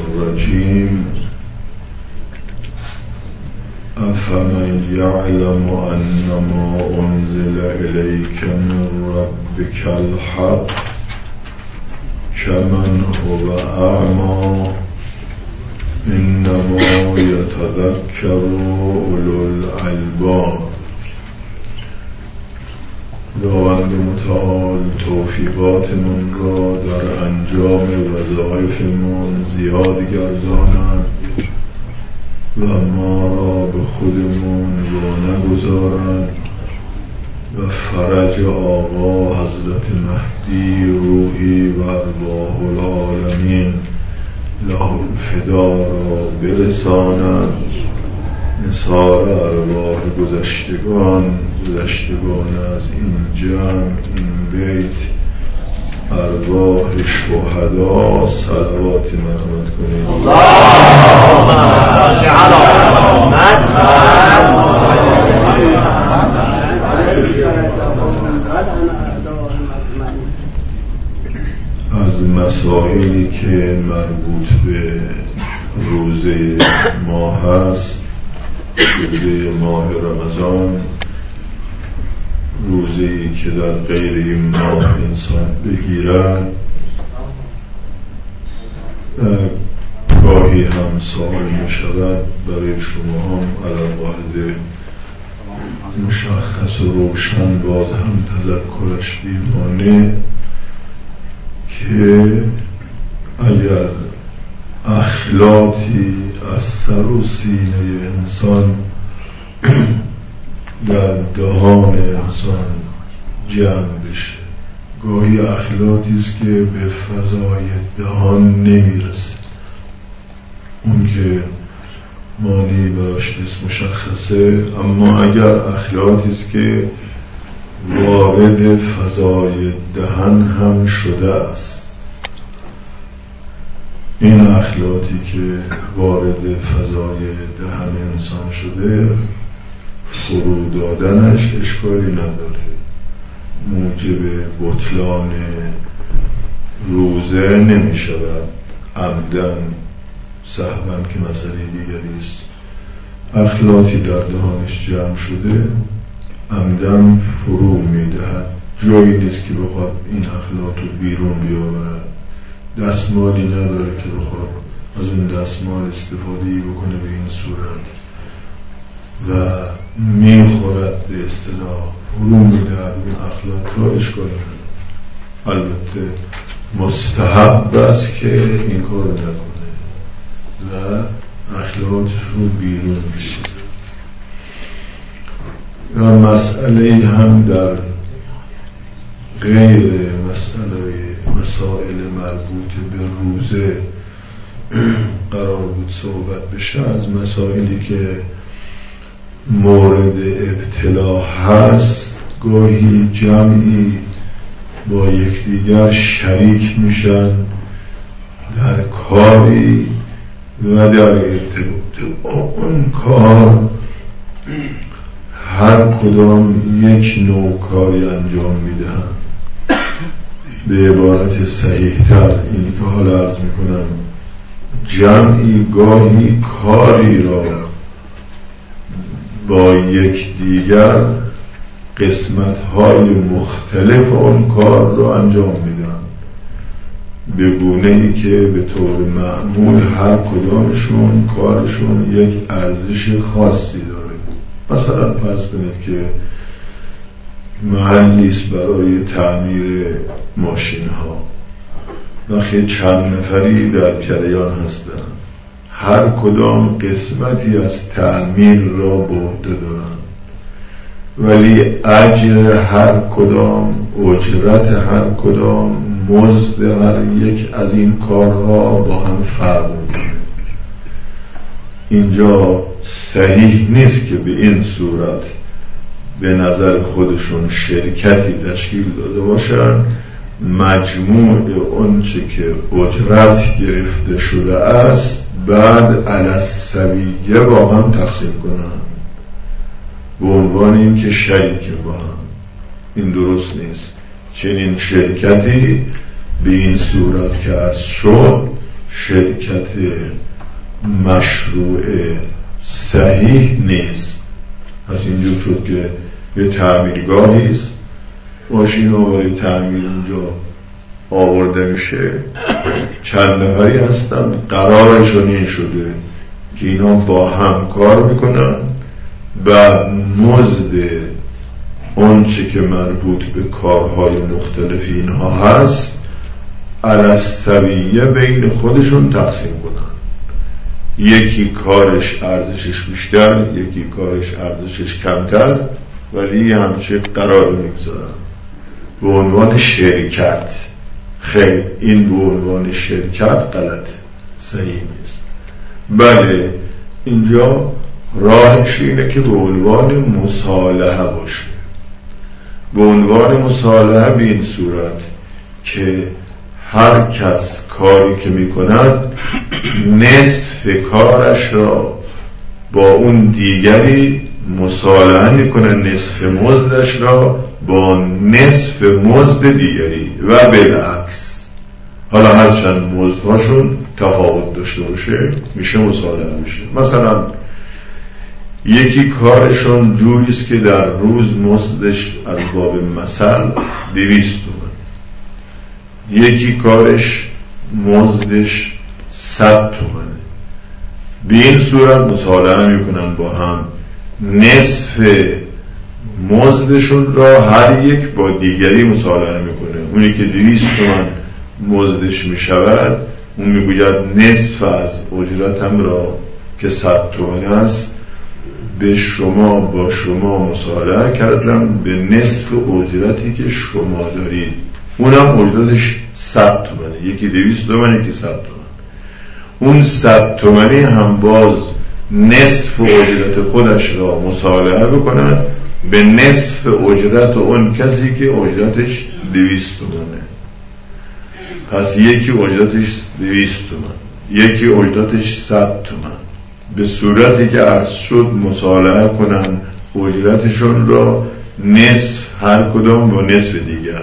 الرجيم أفمن يعلم أنما أنزل إليك من ربك الحق كمن هو أعمى إنما يتذكر أولو الألباب. خداوند متعال توفیقاتمون را در انجام وظایفمون زیاد گرداند و ما را به خودمون رو نگذارند و فرج آقا حضرت مهدی روحی و ارواح العالمین له الفدا را برساند. نثار ارواح گذشتگان از این جمع، این بیت، ارواح شهدا صلوات مرحمت کنید. اللهم صل علی محمد. از مسائلی که مربوط به روزه ماه هست، روزه ماه رمضان، روزه‌ای که در غیر این ماه انسان بگیرد، گاهی هم سوال می شود برای شما هم علاوه مشخص و روشن باز هم تذکرش بیمانه که اگر اخلاقی از سر و سینه انسان در دهان انسان جمع بشه، گاهی اخلاقی است که به فضای دهان نمیرسه، اون که معنی براش مشخصه، اما اگر اخلاقی است که وارد فضای دهن هم شده است، این اخلاقی که وارد فضای دهن انسان شده فرو دادنش اشکالی نداره، موجب بطلان روزه نمی شود. عمدن سهوا که مسئله دیگری است. اخلاقی در دهانش جمع شده عمدن فرو می دهد، جایی نیست که بخواد این اخلاق رو بیرون بیاورد، دستمالی نداره که بخواد از اون دستمال استفاده بکنه به این صورت و میخورد، به اصطلاح فرو میدهد اون اخلاق را. اشکال نداره، البته مستحب است که این کار نکنه و اخلاقش رو بیرون بیاره. و مسئله هم در غیر مسائل مربوط به روزه قرار بود صحبت بشه، از مسائلی که مورد ابتلا هست، گاهی جمعی با یکدیگر شریک میشن در کاری و در ارتباط با اون کار هر کدام یک نوع کاری انجام میدن. به عبارت صحیح‌تر اینی که حالا عرض میکنم، جمعی گاهی کاری را با یک دیگر قسمت‌های مختلف اون کار را انجام میدن، به گونه‌ای که به طور معمول هر کدامشون کارشون یک ارزش خاصی داره. مثلا فرض کنید که محلی است برای تعمیر ماشین ها، وقتی چند نفری در جریان هستند، هر کدام قسمتی از تعمیر را به عهده دارند، ولی اجر هر کدام، اجرت هر کدام، مزد هر یک از این کارها با هم فرق می‌کنه. اینجا صحیح نیست که به این صورت به نظر خودشون شرکتی تشکیل داده باشن، مجموع اونچه که اجرت گرفته شده است بعد علی السویه با هم تقسیم کنن به عنوان این که شریک با هم. این درست نیست. چنین شرکتی به این صورت که از شد شرکت مشروع صحیح نیست. پس اینجور شد که یه تعمیرگاهی است، ماشین ها برای تعمیر اونجا آورده میشه، چند نفری هستن، قرارشون این شده که اینا با هم کار میکنن و مزد اون چه که مربوط به کارهای مختلف اینها هست علی السویه بین خودشون تقسیم کنن. یکی کارش ارزشش بیشتر، یکی کارش ارزشش کمتر، ولی همچه قرار میگذارن به عنوان شرکت. خیلی این به عنوان شرکت غلط، صحیح نیست. بله اینجا راهش اینه که به عنوان مصالحه باشه. به عنوان مصالحه به این صورت که هر کس کاری که میکند نصف کارش را با اون دیگری مصالحه میکنه، نصف مزدش را با نصف مزد دیگری و بالعکس. حالا هرچند مزدهاشون تفاوت داشته باشه میشه مصالحه میشه. مثلا یکی کارشون جوریست که در روز مزدش از باب مثل 200 تومن، یکی کارش مزدش 100 تومنه. به این صورت مصالحه میکنن با هم، نصف مزدشون را هر یک با دیگری مصالحه میکنه. اونی که 200 تومن مزدش میشود اون میگوید نصف از اجرتم را که 100 تومن است به شما با شما مصالحه کردم به نصف اجرتی که شما دارید. اونم اجرتش 100 تومنه، یکی 200 تومن یکی 100 تومن. اون 100 تومنی هم باز نصف اجرت خودش را مصالحه بکنن به نصف اجرت اون کسی که اجرتش 200 تومنه. پس یکی اجرتش 200 تومن، یکی اجرتش 100 تومن. به صورتی که عرض شد مصالحه کنن اجرتشون را نصف هر کدام با نصف دیگر.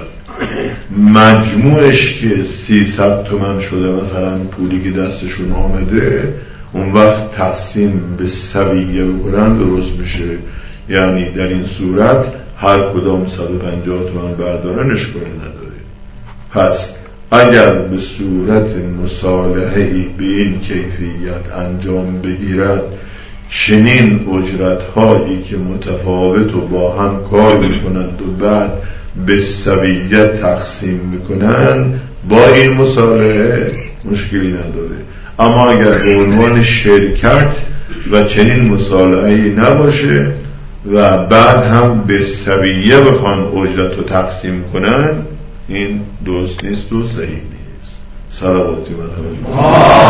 مجموعش که 300 تومن شده مثلا پولی که دستشون آمده، اون وقت تقسیم به سویه بکنن درست میشه. یعنی در این صورت هر کدام 150 تومن بردارن اشکالی نداره. پس اگر به صورت مصالحه‌ای به این کیفیت انجام بگیرد، چنین اجرت‌هایی که متفاوت و با هم کار میکنند و بعد به سویه تقسیم میکنن، با این مصالحه مشکلی نداره. اما اگر به عنوان شرکت و چنین مصالحه‌ای نباشه و بعد هم به سویه بخوان اجرت رو تقسیم کنن، این درست نیست و صحیح نیست. صلواتی مرحمت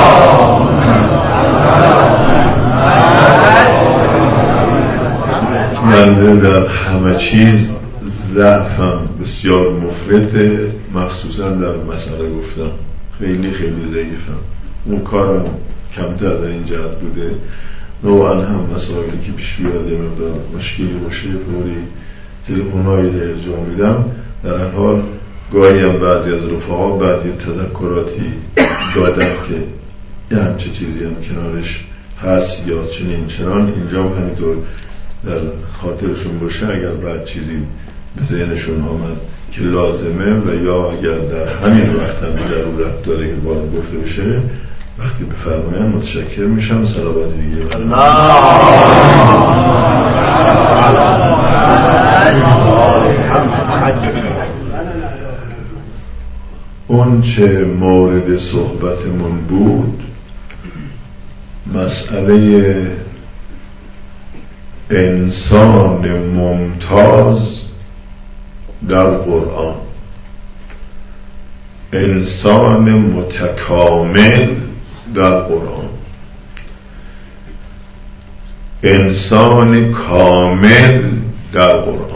من در همه چیز ضعفم بسیار مفرطه، مخصوصا در مسئله گفتم خیلی ضعیفم. اون کارم کمتر در این جهت بوده. نوعا هم مسائلی که پیش بیاد یه مقدار مشکلی باشه فوری تلفن‌هایی ارجاع میدم. در هر حال گاهی هم بعضی از رفقا بعد یه تذکراتی دادن که یه همچه چیزی هم کنارش هست یا چنین چنان، اینجا هم همینطور در خاطرشون باشه. اگر بعد چیزی به ذهنشون آمد که لازمه و یا اگر در همین وقت هم ضرورت داره که باید گفته بشه، وقتی بفرماین متشکر میشم. صلوات دیگه اون چه مورد صحبتمون بود مسئله انسان ممتاز در قرآن، انسان متکامل در قرآن، انسان کامل در قرآن.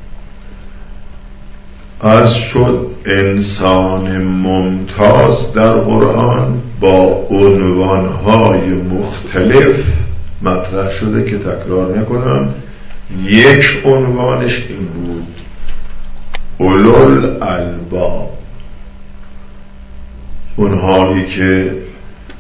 از شد انسان ممتاز در قرآن با عنوانهای مختلف مطرح شده که تکرار نکنم. یک عنوانش این بود: اولوالالباب، اونهایی که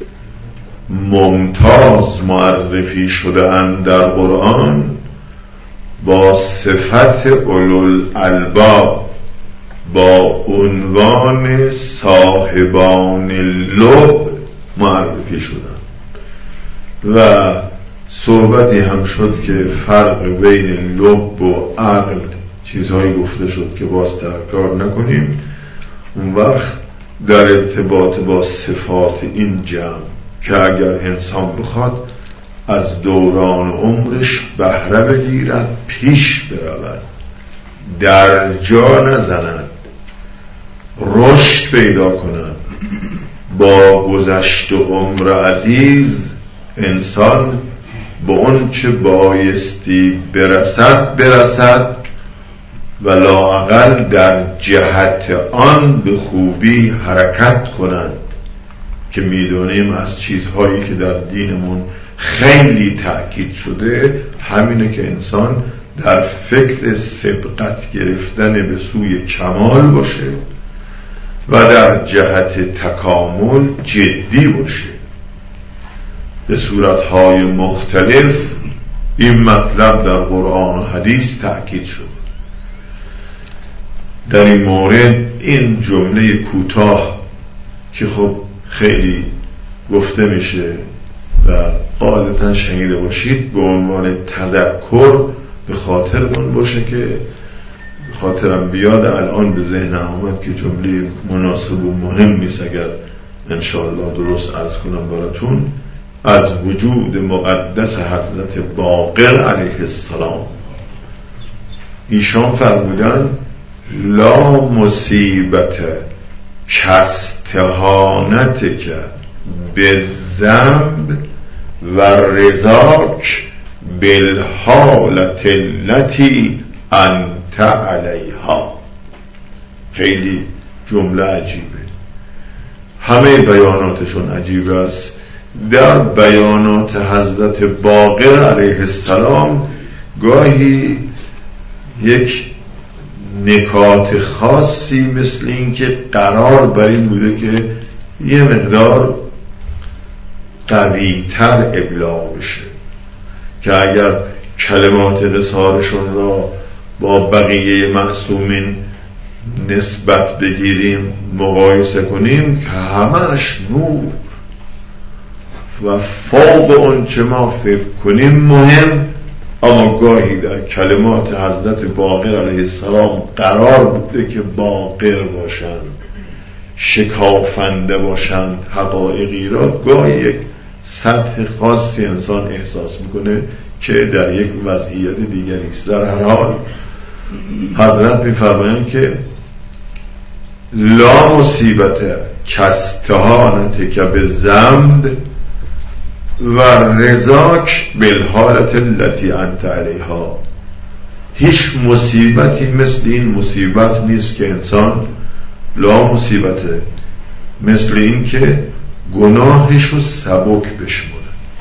ممتاز معرفی شده اند در قرآن با صفت اولوالالباب با عنوان صاحبان لب معرفی شدند و صحبتی هم شد که فرق بین لب و عقل چیزهایی گفته شد که باز تکرار نکنیم. اون وقت در ارتباط با صفات این جمع که اگر انسان بخواد از دوران عمرش بهره بگیرد، پیش برود، در جا نزند، رشد پیدا کند، با گذشت عمر عزیز انسان به اون چه بایستی برسد و لااقل در جهت آن به خوبی حرکت کنند که میدونیم از چیزهایی که در دینمون خیلی تأکید شده همینه که انسان در فکر سبقت گرفتن به سوی کمال باشه و در جهت تکامل جدی باشه. به صورتهای مختلف این مطلب در قرآن و حدیث تأکید شد. در این مورد این جمله کوتاه که خب خیلی گفته میشه و قاعدتا شنیده باشید به عنوان تذکر به خاطرمون باشه که خاطرم بیاد الان به ذهن آمد که جمله مناسب و مهم نیست اگر انشاءالله درست عرض کنم براتون. از وجود مقدس حضرت باقر علیه السلام ایشان فرمودن لا مصیبت کاستهانتک به ذنب و رضاک بالحالت التي انت علیها. خیلی جمله عجیبه، همه بیاناتشون عجیبه است. در بیانات حضرت باقر علیه السلام گاهی یک نکات خاصی مثل این که قرار بر این بوده که یه مقدار قوی‌تر ابلاغ بشه که اگر کلمات رسالشون را با بقیه معصومین نسبت بگیریم مقایسه کنیم که همش نور و فوق اون چه ما فکر کنیم مهم، اما گاهی در کلمات حضرت باقر علیه السلام قرار بوده که باقر باشند، شکافنده باشند حقایقی را، گاهی یک سطح خاصی انسان احساس میکنه که در یک وضعیت دیگری است. در هر حال حضرت میفرمایند که لا مصیبت کاستهانتک به ذنب و رضاک بالحالت التي انت علیها. هیچ مصیبتی مثل این مصیبت نیست که انسان لا مصیبته، مثل این که گناهش رو سبک بشمونه.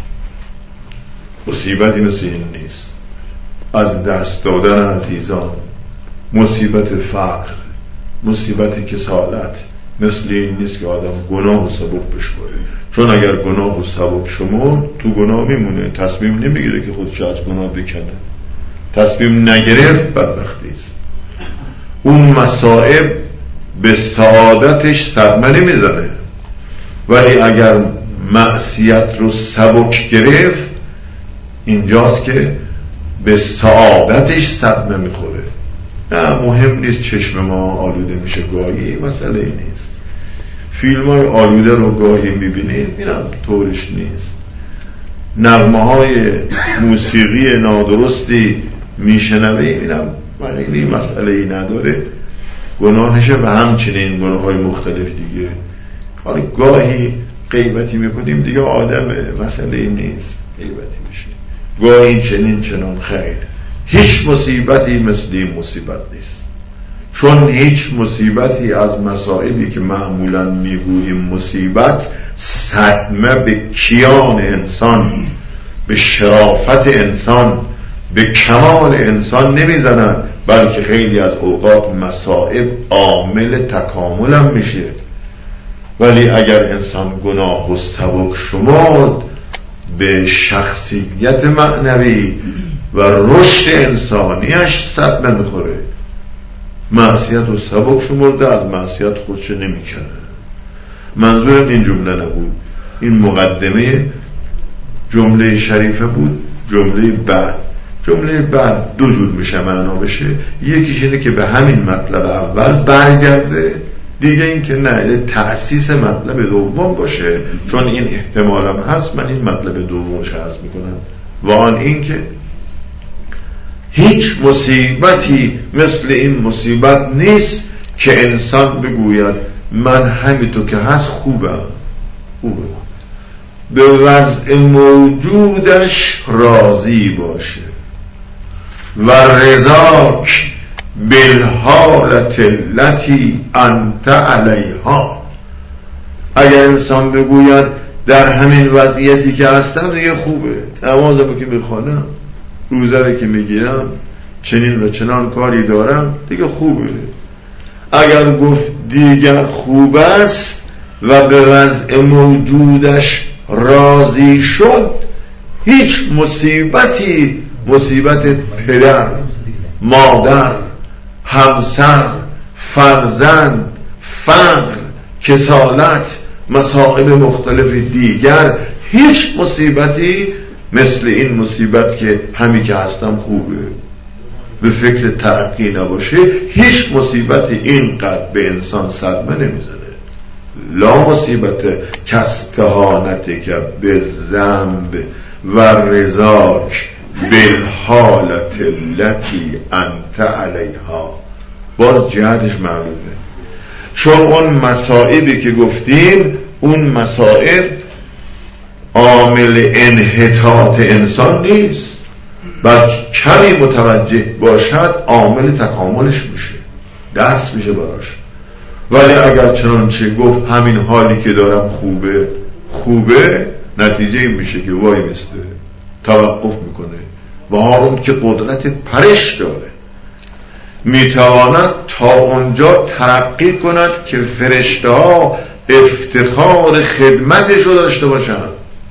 مصیبتی مثل این نیست. از دست دادن عزیزان، مصیبت فقر، مصیبت کسالت مثل این نیست که آدم گناه و سبک بشمونه. چون اگر گناه و سبک شمون تو گناه میمونه، تصمیم نمیگیره که خودش از گناه بکنه. تصمیم نگرفت بدبختی است. اون مصائب به سعادتش صدمه نمیزنه، ولی اگر معصیت رو سبک گرفت اینجاست که به سعادتش صدمه میخوره. نه مهم نیست چشم ما آلوده میشه، گاهی مسئله ای نیست. فیلم های آلوده رو گاهی میبینید، اینم طورش نیست. نغمه های موسیقی نادرستی میشنوید، اینم خیلی مسئله ای نداره، گناهشه و همچنین گناه های مختلف دیگه. حالا گاهی غیبتی میکنیم دیگه آدمه، مسئله ای نیست، غیبتی میشه. گاهی چنین چنان خیر. هیچ مصیبتی مثل این مصیبت نیست، چون هیچ مصیبتی از مصائبی که معمولا میگوییم مصیبت صدمه به کیان انسان، به شرافت انسان، به کمال انسان نمیزنن، بلکه خیلی از اوقات مصائب عامل تکامل هم میشه. ولی اگر انسان گناه و سبک شمرد به شخصیت معنوی و رشد انسانیش صدمه میخوره. معصیت و سبک شمرده از معصیت خودش نمیکنه. منظورم این جمله نبود، این مقدمه جمله شریفه بود. جمله بعد دو جور میشه معنا بشه، یکیش اینه که به همین مطلب اول برگرده، دیگه این که نه تأسیس مطلب دوم باشه، چون این احتمالم هست من این مطلب دومش عرض میکنم. و آن این که هیچ مصیبتی مثل این مصیبت نیست که انسان بگوید من همینطور که هست خوبه، به وضع موجودش راضی باشه و رضاک بالحالت التي انت علیها. اگر انسان بگوید در همین وضعیتی که هستم دیگه خوبه، نمازم که میخوانم، روزه که میگیرم، چنین و چنان کاری دارم، دیگه خوبه. اگر گفت دیگر خوب است و به وضع موجودش راضی شد، هیچ مصیبتی، مصیبت پدر، مادر، همسر، فرزند، فقر، کسالت، مسائل مختلف دیگر، هیچ مصیبتی مثل این مصیبت که همی که هستم خوبه، به فکر ترقی نباشه، هیچ مصیبتی اینقدر به انسان صدمه نمیزنه. لا مصیبت کاستهانت که به ذنب و رضاک بالحالت التي انت علیها. باز جهتش معلومه، چون اون مصائبی که گفتیم، اون مصائب عامل انحطاط انسان نیست، بلکه کمی متوجه باشد عامل تکاملش میشه، درس میشه براش. ولی اگر چنانچه گفت همین حالی که دارم خوبه، نتیجه این میشه که وای میسته، توقف میکنه. و هارون که قدرت پرش داره، میتواند تا اونجا ترقی کند که فرشته ها افتخار خدمتش رو داشته باشند،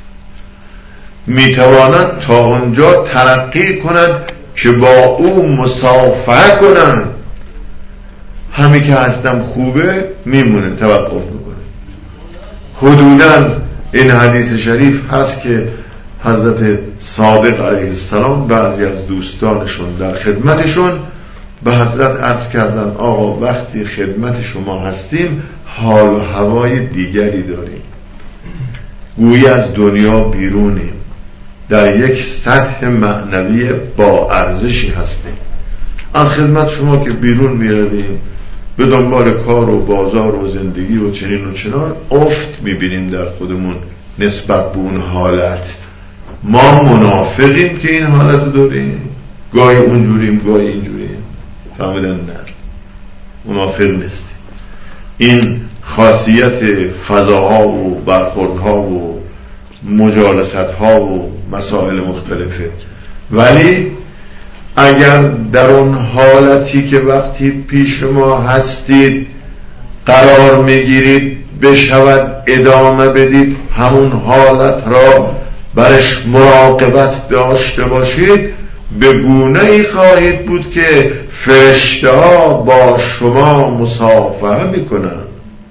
میتواند تا اونجا ترقی کند که با او مصافحه کنند. همین که هستم خوبه میمونه، توقف میکنه. حدوداً این حدیث شریف هست که حضرت صادق علیه السلام بعضی از دوستانشون در خدمتشون به حضرت عرض کردن آقا وقتی خدمت شما هستیم حال و هوای دیگری داریم، گویی از دنیا بیرونیم، در یک سطح معنوی با ارزشی هستیم. از خدمت شما که بیرون میرویم به دنبال کار و بازار و زندگی و چنین و چنان، افت میبینیم در خودمون نسبت به اون حالت. ما منافقیم که این حالت رو داریم، گاهی اونجوریم گاهی اینجوریم. فهمیدن؟ نه، منافق نیستیم. این خاصیت فضاها و برخوردها و مجالستها و مسائل مختلفه. ولی اگر در اون حالتی که وقتی پیش ما هستید قرار میگیرید بشود ادامه بدید، همون حالت را برش مراقبت داشته باشید، به گونه‌ای خواهید بود که فرشته ها با شما مصافحه میکنند.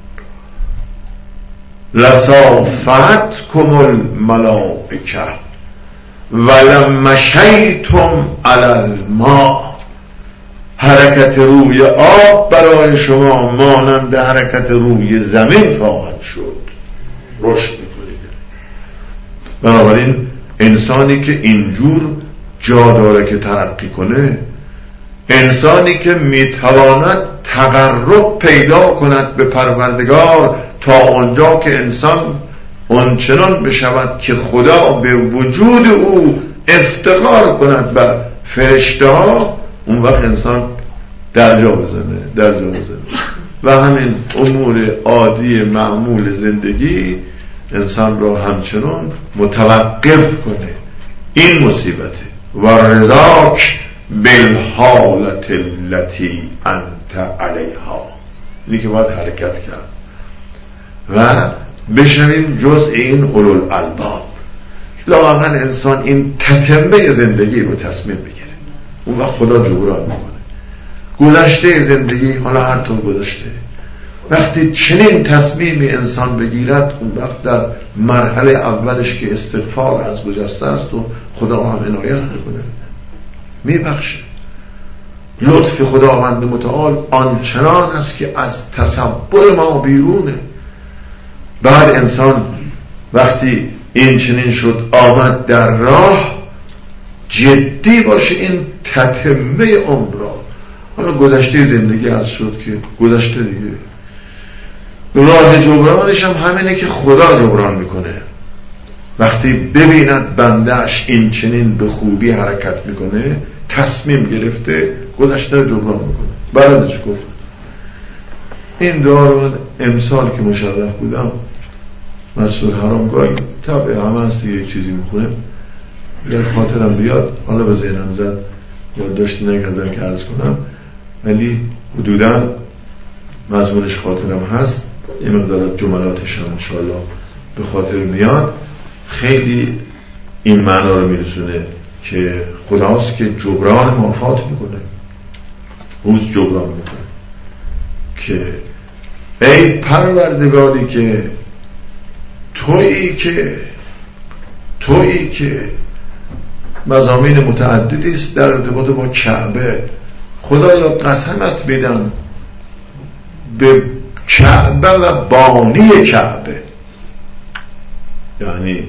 لصافحتکم الملائکه ولما مشیتم علی الماء. حرکت روی آب برای شما مانند حرکت روی زمین خواهد شد، رشد میکنید. بنابراین انسانی که اینجور جا داره که ترقی کنه، انسانی که میتواند تقرب پیدا کند به پروردگار تا آنجا که انسان آنچنان بشود که خدا به وجود او افتخار کند بر فرشته ها، اون وقت انسان درجا بزنه. و همین امور عادی معمول زندگی انسان را همچنان متوقف کنه. این مصیبته. و رضاک بالحالت التي انت علیها. اینی که باید حرکت کرد. و بشنیم جزء این اولوالالباب. لااقل انسان این تتمه زندگی رو تصمیم بگیره، اون وقت خدا جبران میکنه. گذشته زندگی، حالا هر طور گذشته، وقتی چنین تصمیمی انسان بگیرد، اون وقت در مرحله اولش که استغفار از گذشته است و خدا هم عنایت میکنه، میبخشه. لطف خداوند متعال آنچنان است که از تصور ما بیرونه. بعد انسان وقتی این چنین شد آمد در راه، جدی باشه این تتمه عمر را. حالا گذشته زندگی از شد که گذشته دیگه، راه جبرانش هم همینه که خدا جبران میکنه. وقتی ببیند بندهش این چنین به خوبی حرکت میکنه، تصمیم گرفته، گذشته رو جبران میکنه. برادرش گفت این دعا رو من امسال که مشرف بودم مسجد حرام گاهی طبعه همه هست دیگه، یک چیزی میخونه اگر خاطرم بیاد، حالا به ذهنم زد یادداشتی نکردم که عرض کنم، ولی حدوداً مضمونش خاطرم هست، یه مقدار جملاتش هم انشاءالله به خاطر میاد. خیلی این معنا رو میرسونه که خداست که جبران مافات میکنه، روز جبران میکنه که ای پروردگاری که تویی که مضامین متعددی است در ارتباط با کعبه. خدایا قسمت بدم به کعبه و بانی کعبه، یعنی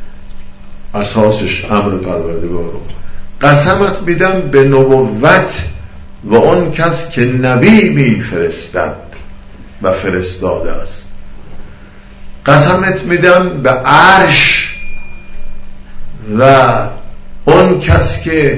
اساسش امر پروردگار رو، قسمت میدم به نبوت و اون کس که نبی میفرستد و فرستاده است. قسمت میدم به عرش و اون کس که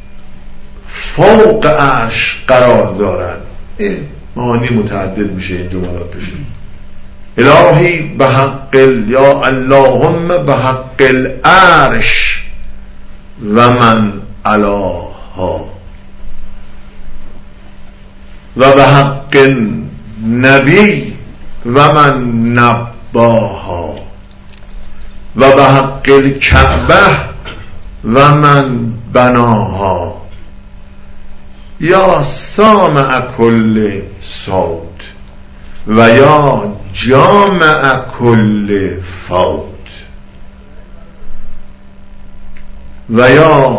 فوق عرش قرار دارد. این معانی متعدد میشه این جملات بشه. الهی به حق یا اللهم به حق العرش و من علاها و به حق نبی و من نباها و به حق الکعبه و من بناها یا سامع کل صوت و یا جامع کل فوت و یا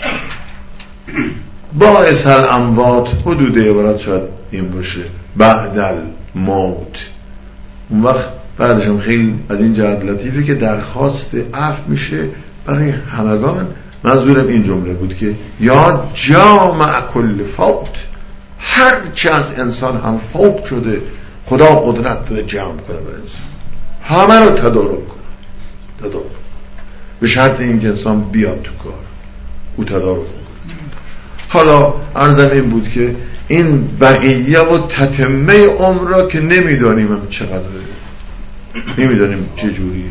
باعث الاموات. حدود عبارت شاید این باشه بعد الموت. اون وقت بعدش هم خیلی از این جهت لطیفه که درخواست عفو میشه برای همگان. منظورم این جمله بود که یا جامع کل فوت، هر چه از انسان هم فوت شده خدا قدرت داره جمع کنه برای انسان، همه رو تدارک کنه به شرط اینکه انسان بیاد تو کار او تدارک کنه. حالا عرضم این بود که این بقیه و تتمه عمر را که نمیدانیم هم چقدر، نمیدانیم چه جوریه.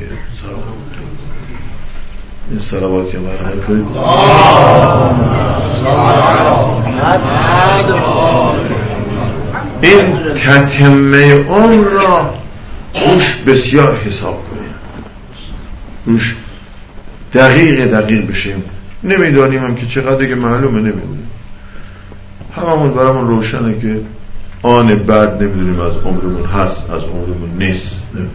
این صلوات که مرحمت کنید. این تتمه عمر را روش بسیار حساب کنیم، روش دقیق بشیم. نمیدانیم هم که چقدر، که معلومه نمیدونیم، هممون برامون روشنه که آن بعد نمیدونیم از عمرمون هست از عمرمون نیست. نمیدونیم.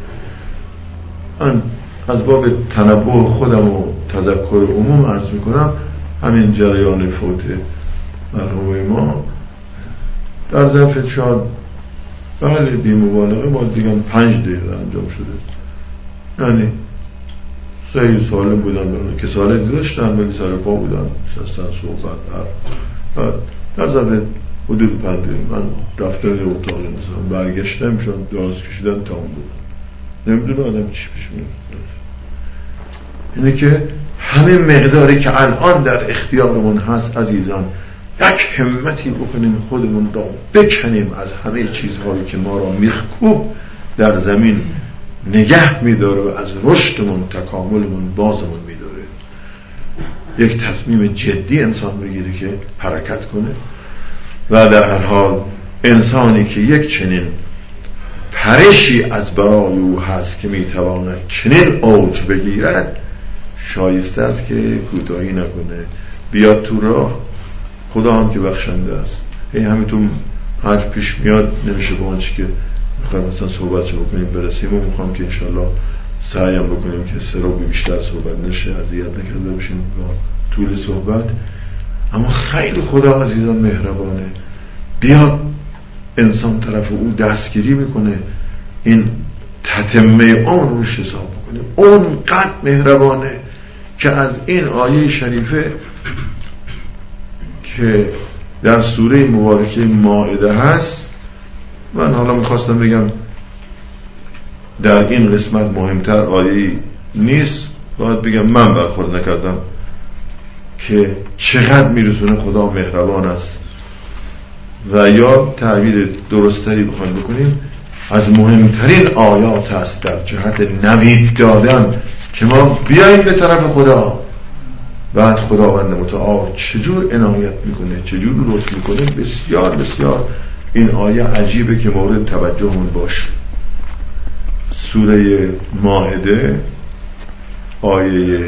من از باب تنبه خودم و تذکر عموم عرض میکنم، همین جریان فوت مرحوم ما در ظرف شاید بله بی مبالغه با دیگه 5 دقیقه انجام شده. یعنی سعی سالم بودن، که سالم داشتن ولی سر پا بودن، شستن صحبت در ظرف حدود 5 دقیقه من رفتن یه اتاقی مثلا برگشتم شد دراز کشیدن تمام بود. نمیدونه آدم چی پیش میاد. اینه که همه مقداری که الان در اختیارمون هست عزیزان، یک همتی بکنیم خودمون را بکنیم از همه چیزهایی که ما را میخکوب در زمین نگه میداره و از رشدمون تکاملمون بازمون میداره. یک تصمیم جدی انسان بگیره که حرکت کنه و در هر حال انسانی که یک چنین پرشی از برای او هست که میتواند چنین اوج بگیرد، شایسته است که کوتاهی نکنه، بیاد تو راه. خدا هم که بخشنده است، همینطور هر پیش میاد نمیشه با آنچه که میخوایم مثلا صحبت بکنیم برسیم و میخوام که انشالله سعیم بکنیم که سه رو بیشتر صحبت نشه، اذیت نکرده باشیم با طول صحبت. اما خیلی خدا عزیزان مهربانه، بیاد انسان طرف او دستگیری میکنه، این تتمه اون روش حساب بکنه. اون قد مهربانه که از این آیه شریفه که در سوره مبارکه مائده هست، من حالا میخواستم بگم در این قسمت مهمتر آیه نیست، باید بگم من برخورد نکردم که چقدر میرسونه خدا مهربان است. و یا تعبیر درستری بخوایم بکنیم، از مهمترین آیات است در جهت نوید دادن که ما بیاییم به طرف خدا. بعد خداوند متعال چجور عنایت میکنه، چجور لطف میکنه، بسیار بسیار این آیه عجیبه که مورد توجهمون باشه. سوره مائده آیه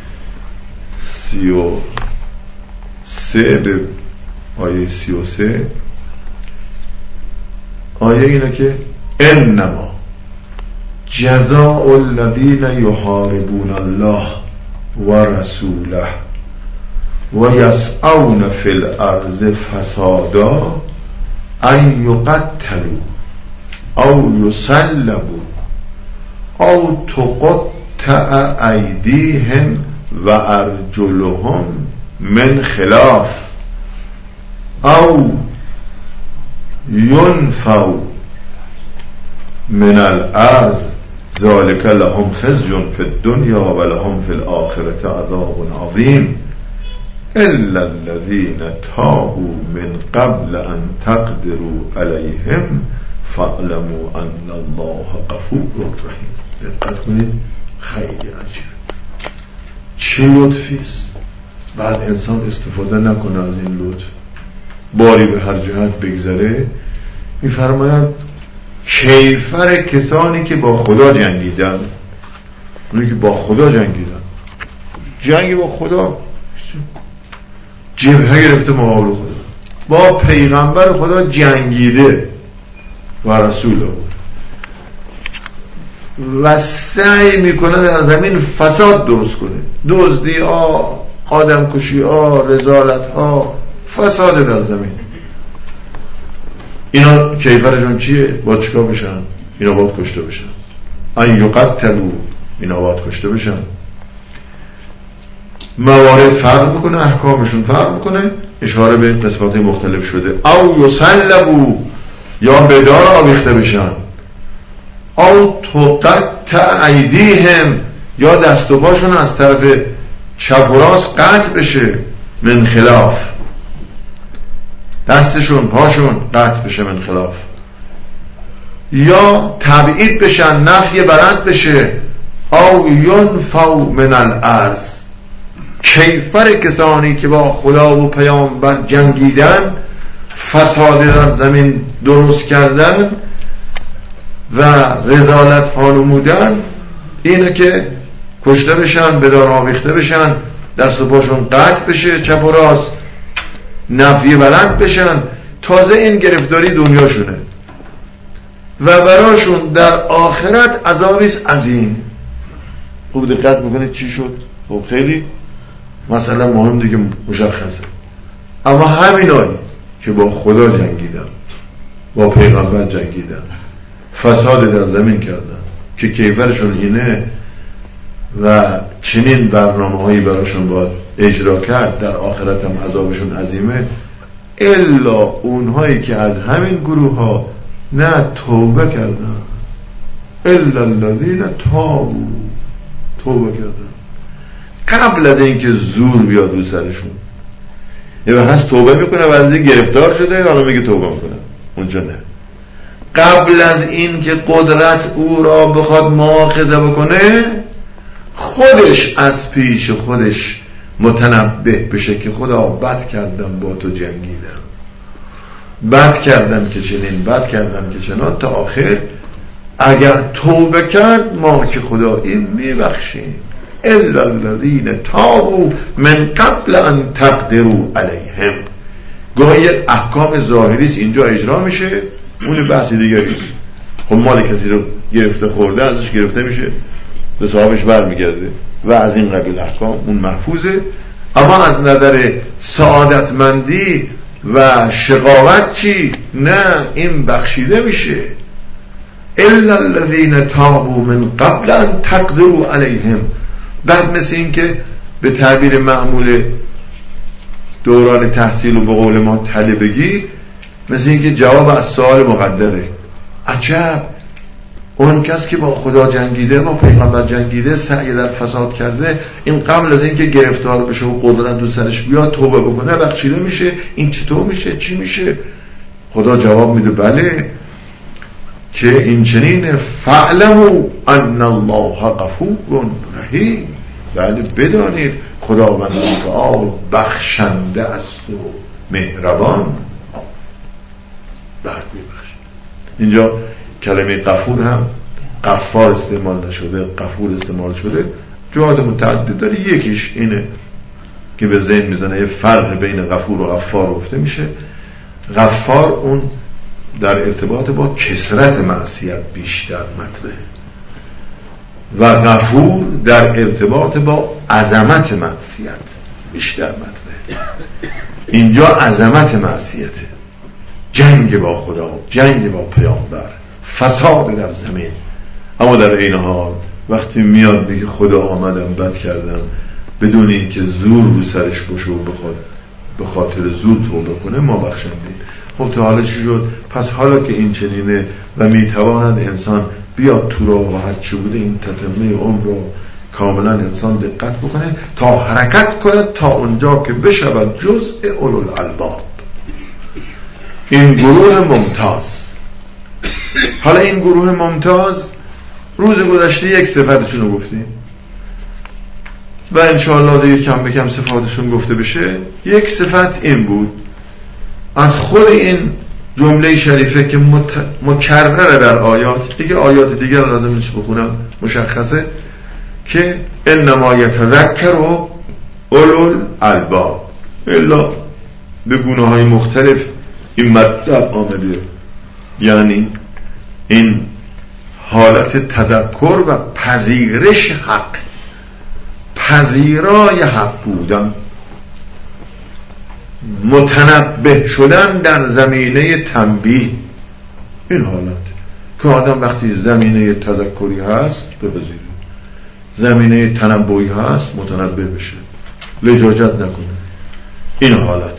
33 به آیه 33 آیه اینه که انما جزاء الذین یحاربون الله و رسوله و یسعون فی الارض فسادا ان یقتلوا او یصلبوا او تقطع ایدیهم و ارجلهم من خلاف او ینفوا من الارض ذلك لهم خزي في الدنيا ولهم في الآخرة عذاب عظيم إلا الذين تابوا من قبل أن تقدروا عليهم فاعلموا أن الله غفور رحيم. دقت کنید، خیلی عجیب، چه لطفی است. بعد انسان استفاده نکنه از این لطف، باری به هر جهت بگذره. میفرماید کیفر کسانی که با خدا جنگیدن، اونی که با خدا جنگیدن، جنگی با خدا، جبهه گرفته مقابل خدا، با پیغمبر خدا جنگیده و رسول او و سعی میکنه در زمین فساد درست کنه، دزدی ها، آدم کشی ها، رذالت ها، فساد در زمین. اینا کیفرشون چیه؟ باید چیکار بشن؟ اینا باید کشته بشن. ان یقتلوا، اینا باید کشته بشن. موارد فرق میکنه، احکامشون فرق میکنه، اشاره به قسمت مختلف شده. او یصلبوا، یا به دار آویخته بشن. او تقطع ایدیهم، یا دست و پاشون از طرف چپ و راست قطع بشه. من خلاف، دستشون پاشون قطع بشه من خلاف، یا تبعید بشن، نفی برند بشه. او ینفوا من الارض، کیفر کسانی که با خدا و پیامبر جنگیدن، فساد در زمین درست کردن و رذالت ها نمودن، اینه که کشته بشن، به دار آویخته بشن، دست و پاشون قطع بشه چپ و راست، نفی بلند بشن. تازه این گرفتاری دنیاشونه و براشون در آخرت عذابیست عظیم. خوب دقت بکنید چی شد. خب خیلی مثلا مهم دیگه مشخصه. اما همینایی که با خدا جنگیدن، با پیغمبر جنگیدن، فساد در زمین کردن که کیفرشون اینه و چنین برنامه هایی براشون باید اجرا کرد، در آخرت هم عذابشون عظیمه. الا اونهایی که از همین گروه ها نه توبه کردن، الا الذین تابوا، توبه کردن قبل از اینکه زور بیاد رو سرشون. یه وقت توبه میکنه و از گرفتار شده، حالا میگه توبه میکنه، اونجا نه. قبل از این که قدرت او را بخواد مؤاخذه بکنه، خودش از پیش خودش متنبه بشه که خدا بد کردم با تو جنگیدم، بد کردم که چنین، بد کردم که چنان، تا آخر اگر توبه کرد ما که خدایی میبخشیم. الا الذین تابوا من قبل ان تقدروا علیهم. گاهی احکام ظاهری است اینجا اجرا میشه، اون بحث دیگری است. خب مال کسی رو گرفته خورده ازش گرفته میشه، به صاحبش برمیگرده و از این قبیل احکام اون محفوظه. اما از نظر سعادتمندی و شقاوت چی؟ نه، این بخشیده میشه. الا الذین تابوا من قبل ان تقدروا علیهم. بعد مثل این که به تعبیر معمول دوران تحصیل و به قول ما طلبگی، مثل این که جواب از سوال مقدره. عجب، اون کس که با خدا جنگیده، با پیغمبر جنگیده، سعی در فساد کرده، این قبل از این که گرفتار بشه و قدرت دو سرش بیاد توبه بکنه بخشیده میشه. این چطور میشه؟ چی میشه؟ خدا جواب میده بله که این چنین فاعلموا ان الله غفور رحیم. بله بدانید خداوند متعال بخشنده است و مهربان. بعد میبخشه. اینجا کلمه غفور هم غفار استعمال نشده، غفور استعمال شده. جهات متعدد داره، یکیش اینه که به ذهن میزنه یه فرق بین غفور و غفار گفته میشه. غفار اون در ارتباط با کثرت معصیت بیشتر مطرحه و غفور در ارتباط با عظمت معصیت بیشتر مطرحه. اینجا عظمت معصیته، جنگ با خدا، جنگ با پیامبر، فساد در زمین. اما در این حال وقتی میاد بگه خدا آمدم بد کردم، بدون اینکه زور رو سرش باشه و بخواد به خاطر زور توبه کنه، ما بخشندیم. خب تا حالا چی شد؟ پس حالا که این چنینه و میتواند انسان بیاد تو راه و هرچی بوده این تتمه عمر رو کاملا انسان دقت بکنه تا حرکت کنه تا اونجا که بشود جزء اولوالالباب، این گروه ممتاز. حالا این گروه ممتاز روز گذشته یک صفتشون رو گفتیم و انشاءالله دیگه کم به کم صفاتشون گفته بشه. یک صفت این بود از خود این جمله شریفه که مکرره در آیات دیگه، آیات دیگه لازم نیست بخونم، مشخصه که انما یتذکر اولو الالباب. الا به گونه های مختلف این مطلب آمده، یعنی این حالت تذکر و پذیرش حق، پذیرای حق بودن، متنبه شدن در زمینه تنبیه. این حالت که آدم وقتی زمینه تذکری هست بپذیره، زمینه تنبهی هست متنبه بشه، لجاجت نکنه. این حالت،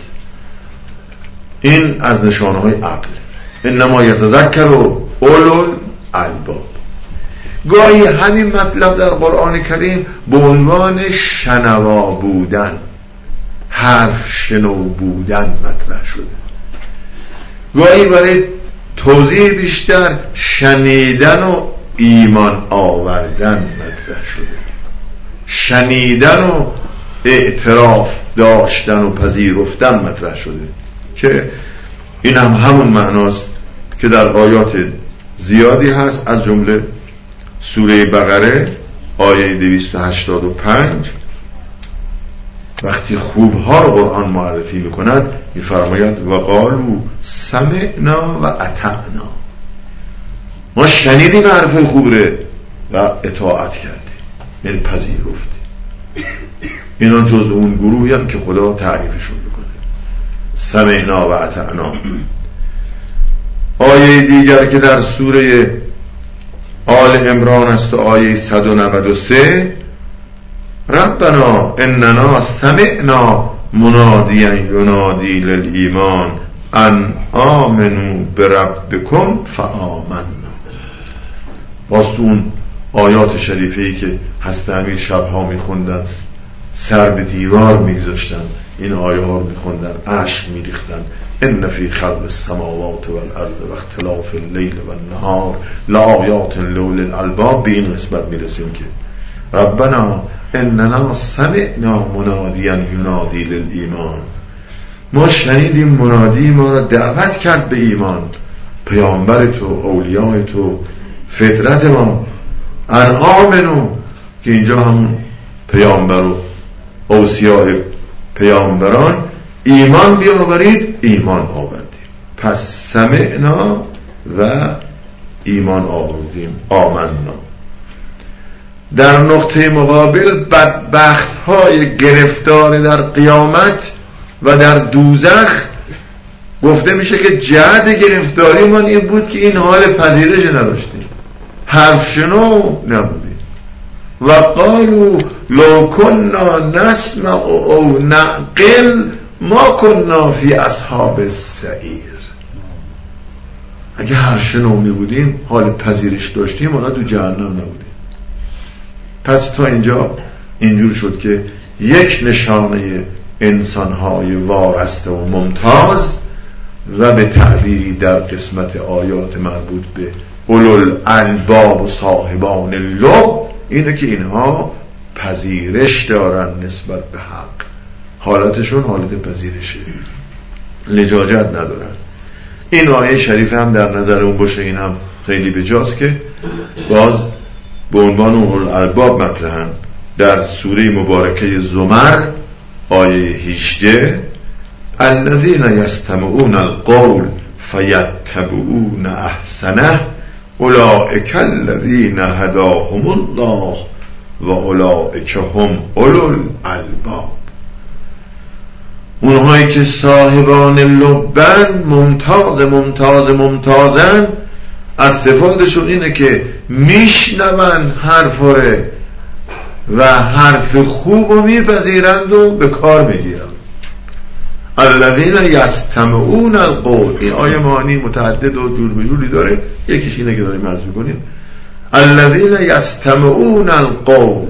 این از نشانه های عقل. انما یتذکر اولو الالباب. گاهی همین مطلب در قرآن کریم به عنوان شنوا بودن، حرف شنو بودن مطرح شده. گاهی برای توضیح بیشتر شنیدن و ایمان آوردن مطرح شده، شنیدن و اعتراف داشتن و پذیرفتن مطرح شده که این هم همون معناست که در آیات زیادی هست، از جمله سوره بقره آیه 285 وقتی خوبها رو قرآن معرفی میکند میفرماید و قالوا سمعنا و اطعنا. ما شنیدیم حرف خوب رو و اطاعت کردیم، یعنی پذیرفتیم. اینا جز اون گروهی هم که خدا تعریفشون میکنه، سمعنا و اطعنا. آیه دیگر که در سوره آل عمران است، آیه 193 ربنا اننا سمعنا منادیا ینادی للایمان ان آمنوا بربکم فآمنا. باز اون آیات شریفه‌ای که هست امیر شبها میخوندن، سر به دیوار میگذاشتن، این آیه ها رو میخوندن، اشک میریختن. ان فی خلق السماوات والارض و اختلاف اللیل والنهار لآیات لأولی الالباب. به این قسمت میرسیم که ربنا اننا سمعنا منادیا ینادی للایمان. ما شنیدیم منادی ما را دعوت کرد به ایمان، پیامبر تو، اولیاء تو، فطرت ما ان آمنو، که اینجا همون پیامبر و اوصیاء پیامبران، ایمان بیاورید، ایمان آوردیم. پس سمعنا و ایمان آوردیم، آمنا. در نقطه مقابل بدبخت های گرفتار در قیامت و در دوزخ گفته میشه که جهت گرفتاری من این بود که این حال پذیرش نداشتیم، حرف شنو نبودیم. و قالوا لو كنا نسمع او نعقل ما كنا فی اصحاب السعیر. اگه حرف شنو می بودیم، حال پذیرش داشتیم، حالا تو جهنم نبودیم. پس تا اینجا اینجور شد که یک نشانه انسانهای وارسته و ممتاز و به تعبیری در قسمت آیات مربوط به اولوالالباب و صاحبان اللب اینه که اینها پذیرش دارن نسبت به حق، حالتشون حالت پذیرشه، لجاجت ندارن. این آیه شریف هم در نظر اون باشه، این هم خیلی بجاست که باز به عنوان اولوالالباب مطرحن. در سوره مبارکه زمر آیه 18 الذین یستمعون القول فیتبعون احسنه اولئک الذین هداهم الله و اولئک هم اولوالالباب. اونهایی که صاحبان لبن، ممتازن، از صفاتشون اینه که میشنون حرفاره و حرف خوب رو میپذیرند و به کار میگیرند. الذین یستمعون القول، این آیه معانی متعدد و جور به جوری داره، یکیش اینه که داریم عرض میکنیم. الذین یستمعون القول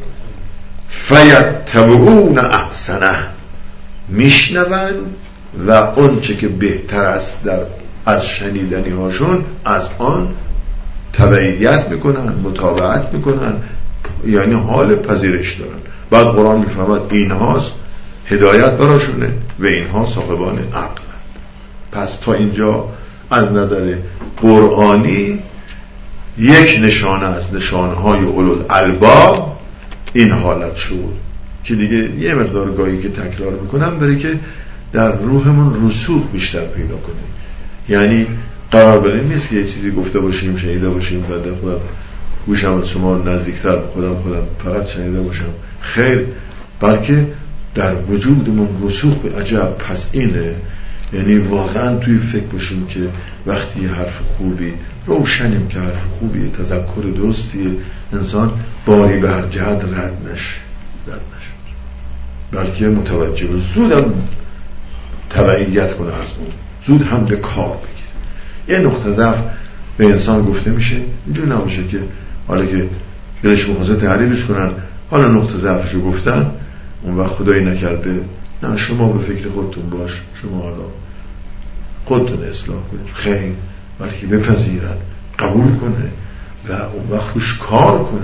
فیتبعون احسنه، میشنون و اون چه که بهتر است از شنیدنی هاشون از آن تبعیت میکنن، متابعت میکنن، یعنی حال پذیرش دارن. بعد قرآن میفهمد اینهاست هدایت براشونه و اینها صاحبان عقل. پس تا اینجا از نظر قرآنی یک نشانه از نشانهای اولوالالباب این حالت شد که دیگه یه مقدار گاهی که تکرار میکنم برای که در روحمون رسوخ بیشتر پیدا کنه. یعنی قرار بر این نیست که یه چیزی گفته باشیم، شنیده باشیم و در خودم گوشم از شما نزدیکتر به خودم فقط شنیده باشم، خیر، بلکه در وجودمون رسوخ به عجب پس اینه. یعنی واقعا توی فکر باشیم که وقتی یه حرف خوبی روشنیم که حرف خوبی، تذکر درستیه، انسان باری به هر جهت رد نشه، بلکه متوجه و زودم تبعیت کنه از اون، زود هم به کار بگیره. یه نقطه ضعف به انسان گفته میشه، اینجور نباشه که حالا که دلش میخواسته تحریفش کنن، حالا نقطه ضعفشو گفتن، اون وقت خدایی نکرده نه شما به فکر خودتون باش، شما حالا خودتون اصلاح کنید، خیر، بلکه بپذیرن، قبول کنه و اون وقت روش کار کنه.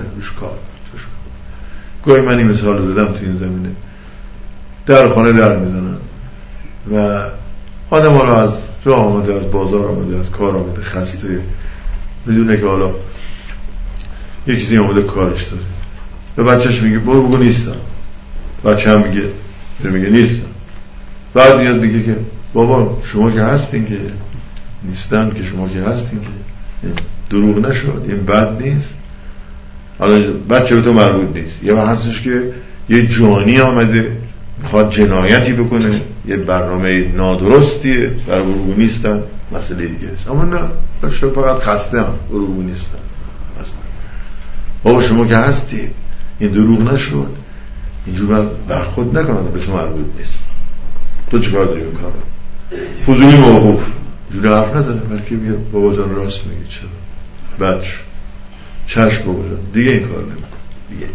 گاهی من این مثال رو زدم تو این زمینه، در خانه در میزنن و آدم حالا از راه آمده، از بازار آمده، از کار آمده، خسته، بدونه که حالا یه کسی آمده کارش داره، به بچهش میگه برو بگو نیستم، بچه هم میگه نیستم، بعد میاد میگه که بابا شما که هستین که نیستن، که شما که هستین که دروغ نشد، این بد نیست، حالا بچه به تو مربوط نیست. یه وقت هستش که یه جوانی آمده میخواد جنایتی بکنه، یه برنامه نادرستیه، برای برو نیستن، مسئله دیگه است. اما نه، بچه فقط خسته هم برو نیستن. بابا شما که هستید، این دروغ نشد، اینجور برخود نکنه، به تو مربوط نیست، تو چیکار داری اون کار؟ فضولی موقوف جوری حرف نزنه، بلکه میگه بابا جان راست میگه، چرا بچه چشم بابا جان دیگه این کار نمیکنه دیگه.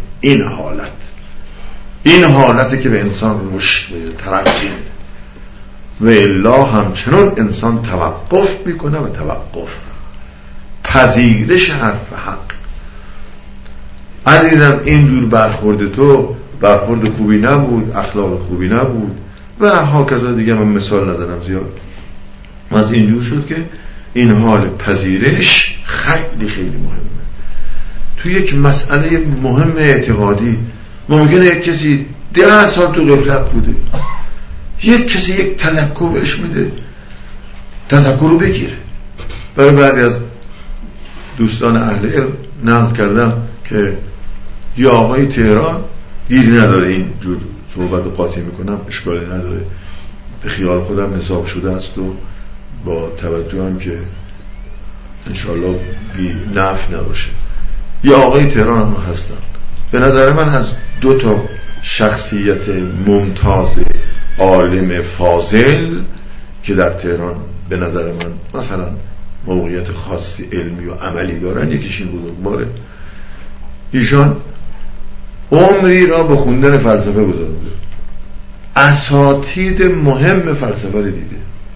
این حالته که به انسان رشد میده، ترقی میده، و الا همچنان انسان توقف میکنه و توقف پذیرش حرف حق. عزیزم اینجور برخورد تو برخورد خوبی نبود، اخلاق خوبی نبود و هاکذا دیگه. من مثال نزنم زیاد، از اینجور شد که این حال پذیرش خیلی خیلی مهمه. تو یک مسئله مهم اعتقادی ممکنه یک کسی 10 سال تو غفلت بوده، یک کسی یک تذکر بهش میده، تذکر رو بگیره. برای بعضی از دوستان اهل علم نقل کردم که یه آقای تهران، گیری نداره این جور صحبت قاطی میکنم، اشکالی نداره، به خیال خودم حساب شده است و با توجه هم که انشالله بی نفع نباشه. یه آقای تهران هم هستن، به نظر من از 2 شخصیت ممتاز عالم فاضل که در تهران به نظر من مثلا موقعیت خاصی علمی و عملی دارن، یکیش این بزرگواره، ایشان عمری را به خوندن فلسفه گذرونده، اساتید مهم فلسفه رو دیده،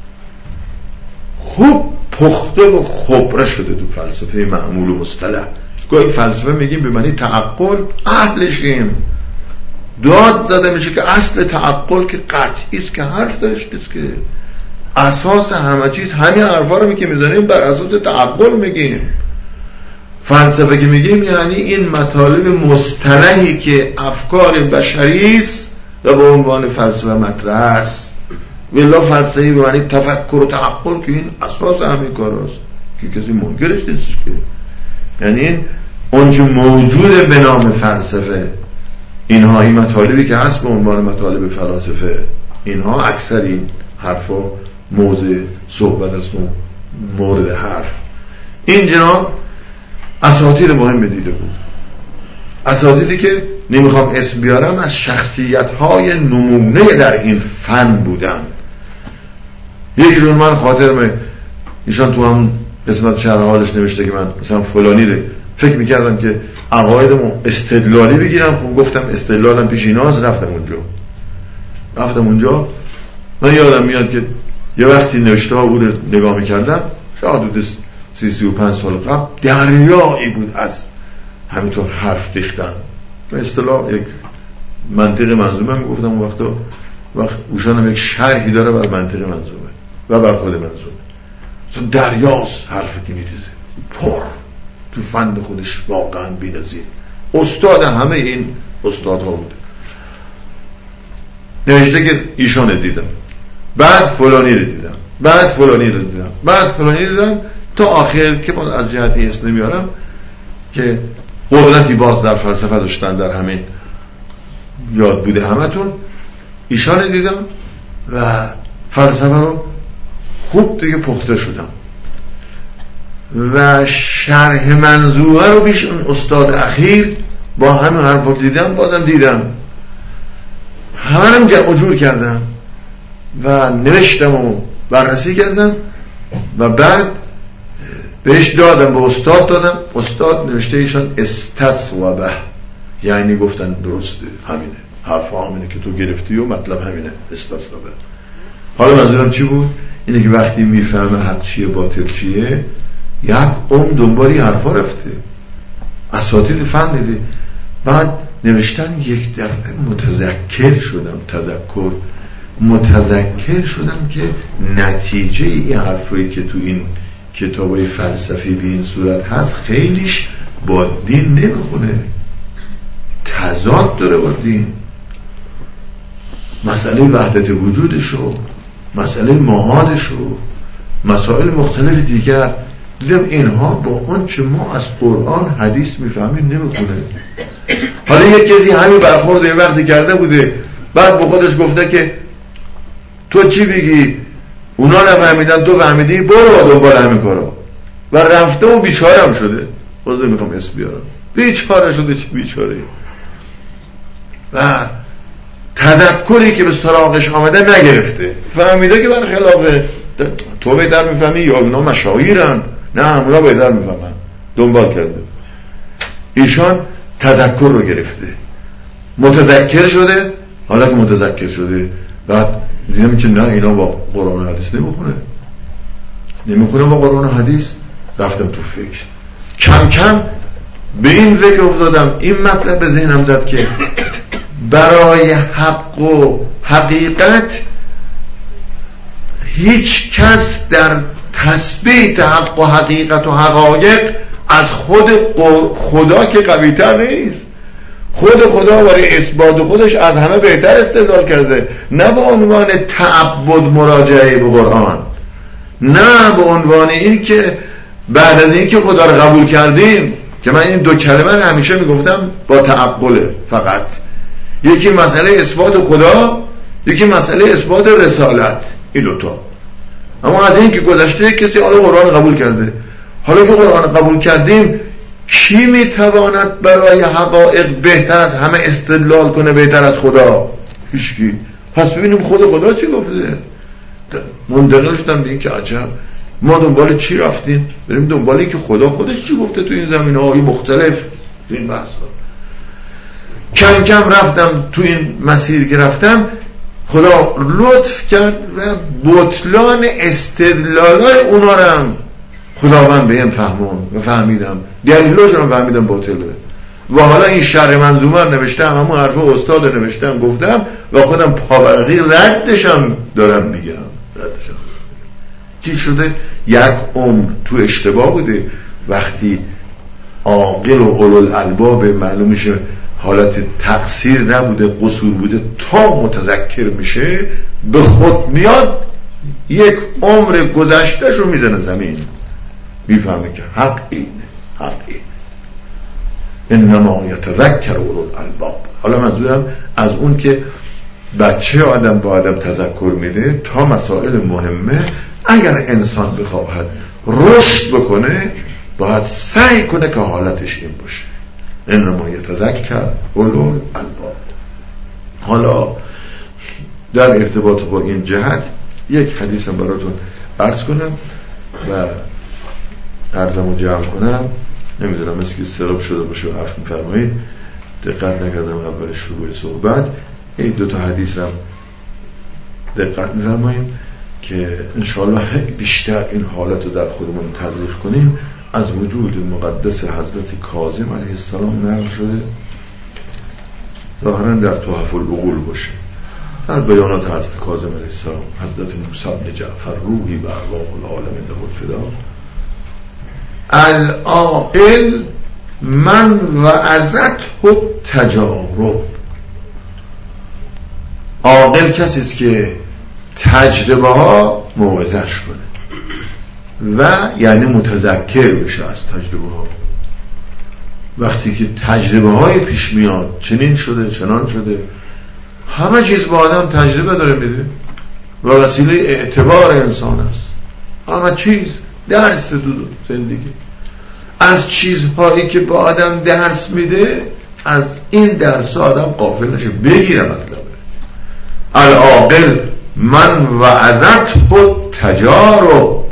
خوب پخته و خبره شده تو فلسفه معمول و مصطلح. گاهی فلسفه میگیم به معنی تعقل، اهلشیم، داد زده میشه که اصل تعقل که قطعی است، که حرف درش نیست، که اساس همه چیز همین حرفا رو که میزنیم بر اساس تعقل میگیم. فلسفه که میگیم یعنی این مطالب مصطلحی که افکار بشری است و به عنوان فلسفه مطرح است. ولی فلسفه به معنی تفکر و تعقل که این اساس همه کار است که کسی منکرش نیست، که یعنی این اون که موجود به نام فلسفه، اینها این مطالبی که هست به عنوان مطالب فلاسفه، اینها اکثر این حرفا موضع صحبت است و مورد حرف. این جناب اساتید مهم دیده بود، اساتیدی که نمیخوام اسم بیارم، از شخصیت‌های نمونه در این فن بودن. یکیشون من خاطرمه، ایشان تو هم قسمت شرح حالش نوشته که من مثلا فلانی رو فکر میکردم که عقایدمو استدلالی بگیرم، خب گفتم استدلالم پیش ایناست، رفتم اونجا. من یادم میاد که یه وقتی نوشته ها او رو نگاه میکردم، شاید حدود 35 سال قبل، دریایی بود از همینطور حرف ریختن. به اصطلاح یک منطق منظومه میگفتم اون وقت اوشانم یک شرحی داره بر منطق منظومه و بر خود منظومه. مثلا دریاست حرفی که میریزه، پر تو فن خودش واقعا بی‌نظیر، استاد همه این استادها بوده. نوشته که ایشان دیدم، بعد فلانی رو دیدم، بعد فلانی رو دیدم، بعد فلانی رو دیدم، تا آخر که باز از جهتی اسم نمیارم که قدرتی باز در فلسفه داشتن، در همین یاد بوده همتون، ایشان دیدم و فلسفه رو خوب دیگه پخته شدم و شرح منظومه رو پیش اون استاد اخیر با همین حرفا دیدم، بازم دیدم، همه جمع جور کردم و نوشتم و بررسی کردم و بعد بهش دادم، به استاد دادم. استاد نوشته ایشان استصوبه، یعنی گفتن درسته، همینه، حرفا همینه که تو گرفتی و مطلب همینه، استصوبه. حالا منظورم چی بود؟ اینه که وقتی میفهمه حق چیه باطل چیه، یک دنبالی حرفا رفته، اساتید فن دیده. بعد نوشتن یک دفعه متذکر شدم که نتیجه این حرفایی که تو این کتابای فلسفی به این صورت هست خیلیش با دین نمیخونه، تضاد داره با دین. مسئله وحدت وجودشو، مسئله معادشو، مسائل مختلف دیگر، دیدم اینها با اون چه ما از قرآن حدیث میفهمیم نمیخونه. حالا یک کسی همین برخورد یه وقتی کرده بوده، بعد با خودش گفته که تو چی بگی، اونا نفهمیدن تو فهمیدی، برو دنبال همین کارا، و رفته و بیچاره هم شده. باز نمیخوام اسم بیارم، بیچاره شده، چی بیچاره. و تذکری که به سراغش آمده نگرفته، فهمیده که برخلاف تو بهتر میفهمی یا اونا مشاهیرن، نه اونا بهتر میفهمن، دنبال کرده. ایشان تذکر رو گرفته، متذکر شده. حالا که متذکر شده، بعد دیدم که نه، اینا با قرآن و حدیث نمیخونه با قرآن و حدیث. رفتم تو فکر، کم کم به این فکر افتادم، این مطلب به ذهنم زد که برای حق و حقیقت هیچ کس در تثبیت حق و حقیقت و حقایق از خود خدا که قوی‌تر نیست. خود خدا برای اثبات خودش از همه بهتر استدلال کرده، نه به عنوان تعبد مراجعه به قرآن، نه به عنوان این که بعد از این که خدا رو قبول کردیم، که من این دو کلمه رو همیشه میگفتم با تعقله فقط، یکی مسئله اثبات خدا، یکی مسئله اثبات رسالت، این دوتا. اما از این که گذشته کسی حالا قرآن قبول کرده، حالا که قرآن قبول کردیم کی میتواند برای حقایق بهتر از همه استدلال کنه، بهتر از خدا؟ هیچکی. پس ببینیم خود خدا چی گفته. منتقل شدم به این که عجب ما دنبال چی رفتیم؟ بریم دنبالی که خدا خودش چی گفته تو این زمینه‌های مختلف، تو این بحث ها. کم کم رفتم تو این مسیر که رفتم، خدا لطف کرد و بطلان استدلالای اونا رو هم خداوند بهم فهمون و فهمیدم، دلیلش رو فهمیدم باطله. و حالا این شرح منظومه رو نوشتم، همون حرف استاد رو نوشتم گفتم و خودم پاورقی ردشم دارم میگم. ردشم چی شده؟ یک عمر تو اشتباه بوده. وقتی عاقل و اولوالالباب معلوم میشه حالت تقصیر نبوده، قصور بوده، تا متذکر میشه به خود میاد، یک عمر گذشتهش رو میزنه زمین، میفهمه که حق اینه، حق اینه. انما یتذکر اولوالالباب. حالا منظورم از اون که بچه آدم با آدم تذکر میده تا مسائل مهمه. اگر انسان بخواهد رشد بکنه باید سعی کنه که حالتش این باشه. انما یتذکر اولوالالباب. حالا در ارتباط با این جهت یک حدیثم براتون عرض کنم و عرضمو جمع کنم. نمیدونم مثل که سراب شده باشه و عفو می‌فرمایید، دقت نکردم اول شروع صحبت. این دو تا حدیث رو دقت می‌فرماییم که انشاءالله بیشتر این حالت رو در خودمون تزریق کنیم. از وجود مقدس حضرت کاظم علیه السلام نقل شده، ظاهرا در تحف العقول باشه، در بیانات حضرت کاظم علیه السلام. حضرت موسی بن جعفر روحی و ارواح العالم له الفدا. العاقل من وعظته التجارب. عاقل کسی است که تجربه ها موعظه‌اش کنه و یعنی متذکر بشه از تجربه ها. وقتی که تجربه های پیش میاد، چنین شده چنان شده، همه چیز با آدم تجربه داره میده و وسیله اعتبار انسان است. همه چیز درس تو زندگی. از چیزهایی که با آدم درس میده، از این درس آدم غافل نشه، بگیره. مطلبه العاقل من وعظته التجارب.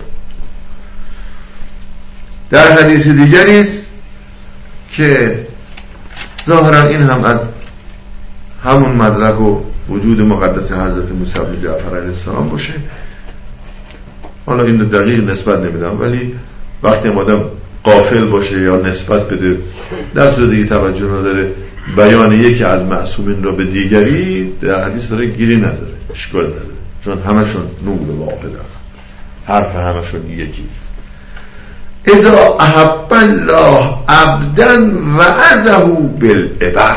در حدیث دیگری است که ظاهرا این هم از همون مدرک و وجود مقدس حضرت موسی بن جعفر علیه السلام باشه. حالا این دقیق نسبت نمیدم، ولی وقتی آدم غافل باشه یا نسبت بده، در صورت دیگه توجه نداره بیان یکی از معصومین را به دیگری، در حدیث داره گیری نداره، اشکال نداره، چون همشون نور واحد هست، حرف همشون یکیست. اذا احب الله عبدا وعظه بالعبر.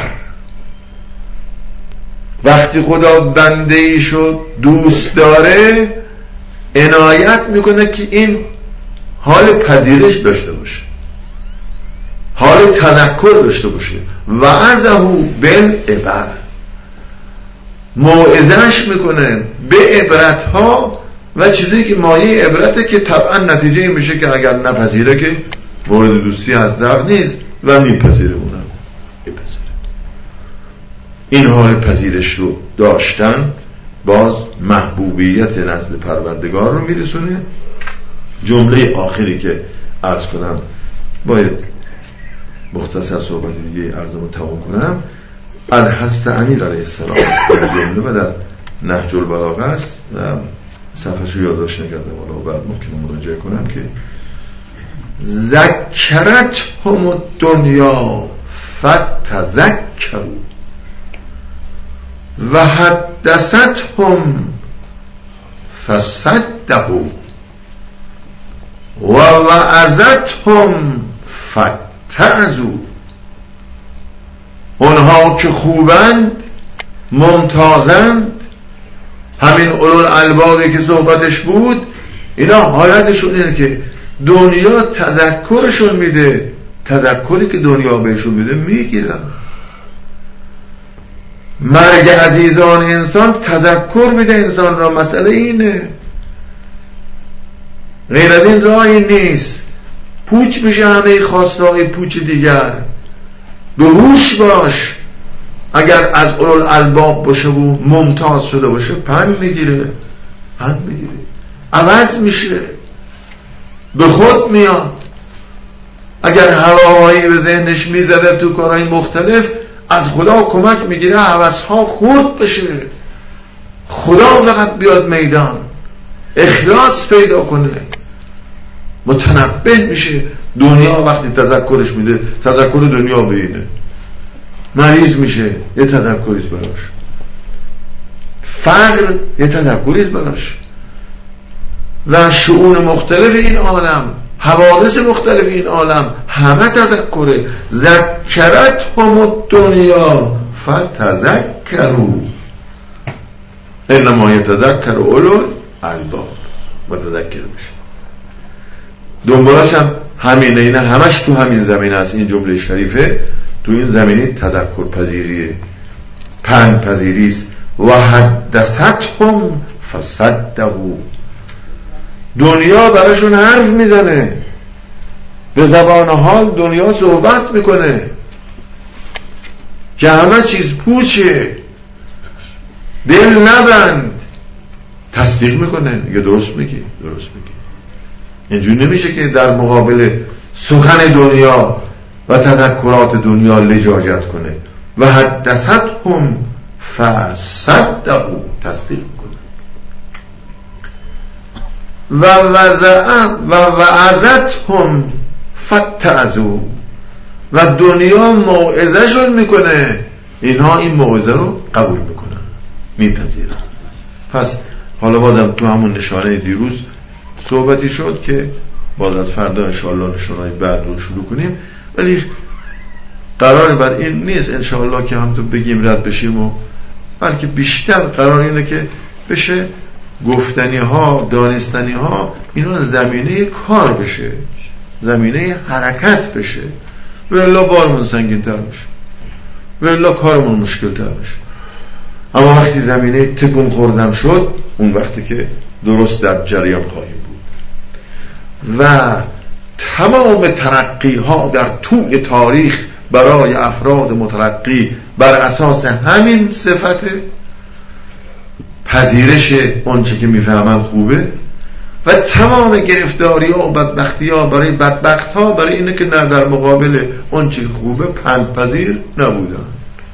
وقتی خدا بنده ای شد دوست داره، عنایت میکنه که این حال پذیرش داشته باشه، حال تذکر داشته باشه. وعظه بالعبر، موعظه‌اش میکنه به عبرتها و چیزی که مایه عبرته، که طبعا نتیجه این میشه که اگر نپذیره که مورد دوستی از در نیست و میپذیره، اونم بپذیره. این حال پذیرش رو داشتن باز محبوبیت نزد پروردگار رو میرسونه. جمله آخری که عرض کنم، باید مختصر صحبت دیگه عرضمو تمام کنم، از حضرت امیر علیه السلام در جمله و در نهج البلاغه است و صفحه‌شو یادداشت نکردم، حالا بعد ممکنه مراجعه کنم که ذکرتهم الدنیا فتذکروا و حدثتهم فصدقوا و وعظتهم فتعظوا، اونها که خوبند، ممتازند، همین اولوالالبابی که صحبتش بود، اینا حالتشون اینه که دنیا تذکرشون میده، تذکری که دنیا بهشون میده میگیرن. مرگ عزیزان انسان تذکر میده انسان را، مسئله اینه، غیر از این راهی نیست. پوچ میشه همه خواستهای پوچ دیگر. به هوش باش، اگر از اولوالالباب باشه و ممتاز شده باشه پند میگیره، عوض میشه، به خود میاد. اگر هواهایی به ذهنش میزده تو کارهای مختلف، از خدا کمک میگیره هوسها خورد بشه، خدا فقط بیاد میدان، اخلاص پیدا کنه، متنبه میشه. دنیا وقتی تذکرش میده، تذکر دنیا به اینه، مریض میشه، یه تذکریست براش، فقر یه تذکریست براش، و شؤون مختلف این عالم، حوادث مختلف این عالم، همه تذکره. ذکرتهم الدنیا فتذکروا انما یتذکر اولوالالباب. متذکر بشه. دنبالش هم همینه، اینه همش تو همین زمینه است. این جمله شریفه تو این زمینه تذکر پذیریه، پند پذیری است. و حدثتهم فصدقوا، دنیا براشون حرف میزنه، به زبان حال دنیا صحبت میکنه که همه چیز پوچه، دل نبند، تصدیق میکنه، میگه درست میگی. اینجوری نمیشه که در مقابل سخن دنیا و تذکرات دنیا لجاجت کنه. و حدثتهم فصدقوا، تصدیق میکنه. و وعظتهم فتعظوا، و دنیا موعظه شون میکنه، اینها این موعظه رو قبول میکنن، میپذیرن. پس حالا بازم تو همون نشانه دیروز صحبتی شد که باز از فردا انشاءالله نشانه بعد رو شروع کنیم، ولی قرار بر این نیست انشاءالله که هم تو بگیم رد بشیم، و بلکه بیشتر قرار اینه که بشه گفتنی ها، دانستنی ها، اینا زمینه کار بشه، زمینه حرکت بشه، و الا بارمون سنگین تر بشه، و الا کارمون مشکل تر بشه. اما وقتی زمینه تکون خوردن شد، اون وقتی که درست در جریان خواهیم بود. و تمام ترقی ها در طول تاریخ برای افراد مترقی بر اساس همین صفت پذیرش اونچه که میفهمن خوبه، و تمام گرفتاری ها و بدبختی ها برای بدبخت ها برای اینه که نه در مقابل اونچه که خوبه پندپذیر نبودن.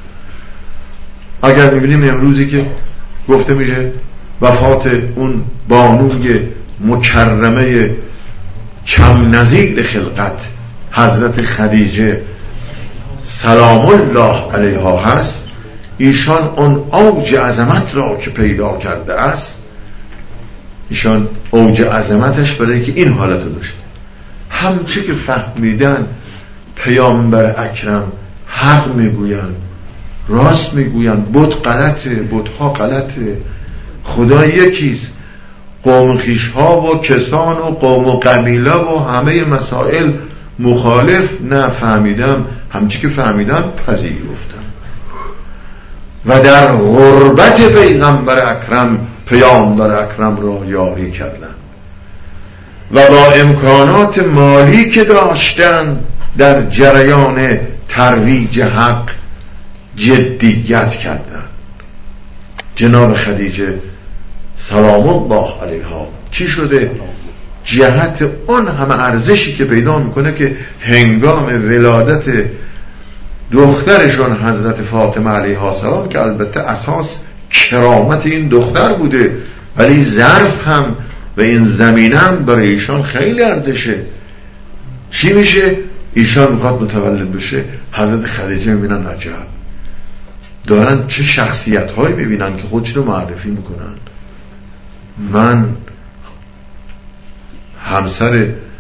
اگر میبینیم امروزی که گفته میشه وفات اون بانوی مکرمه کم نظیر خلقت حضرت خدیجه سلام الله علیها هست، ایشان اون اوج عظمت را که پیدا کرده است، ایشان اوج عظمتش برای که این حالت رو داشته، همچه که فهمیدن پیامبر اکرم حق میگوین، راست میگوین، بت غلطه، بتها غلطه، خدا یکیست، قوم خویش ها و کسان و قوم و قبیله و همه مسائل مخالف، نه فهمیدم، همچه که فهمیدم پذیرفتم. و در غربت پیغمبر اکرم پیامبر اکرم را یاری کردن، و با امکانات مالی که داشتن در جریان ترویج حق جدیت کردن. جناب خدیجه سلام الله علیها چی شده؟ جهت اون همه ارزشی که پیدا میکنه که هنگام ولادت دخترشون حضرت فاطمه علیها السلام، که البته اساس کرامت این دختر بوده، ولی ظرف هم و این زمینه هم برای ایشان خیلی ارزشه. چی میشه؟ ایشان میخواد متولد بشه، حضرت خدیجه میبینن عجب، دارن چه شخصیت هایی میبینن که خودشون رو معرفی میکنن. من همسر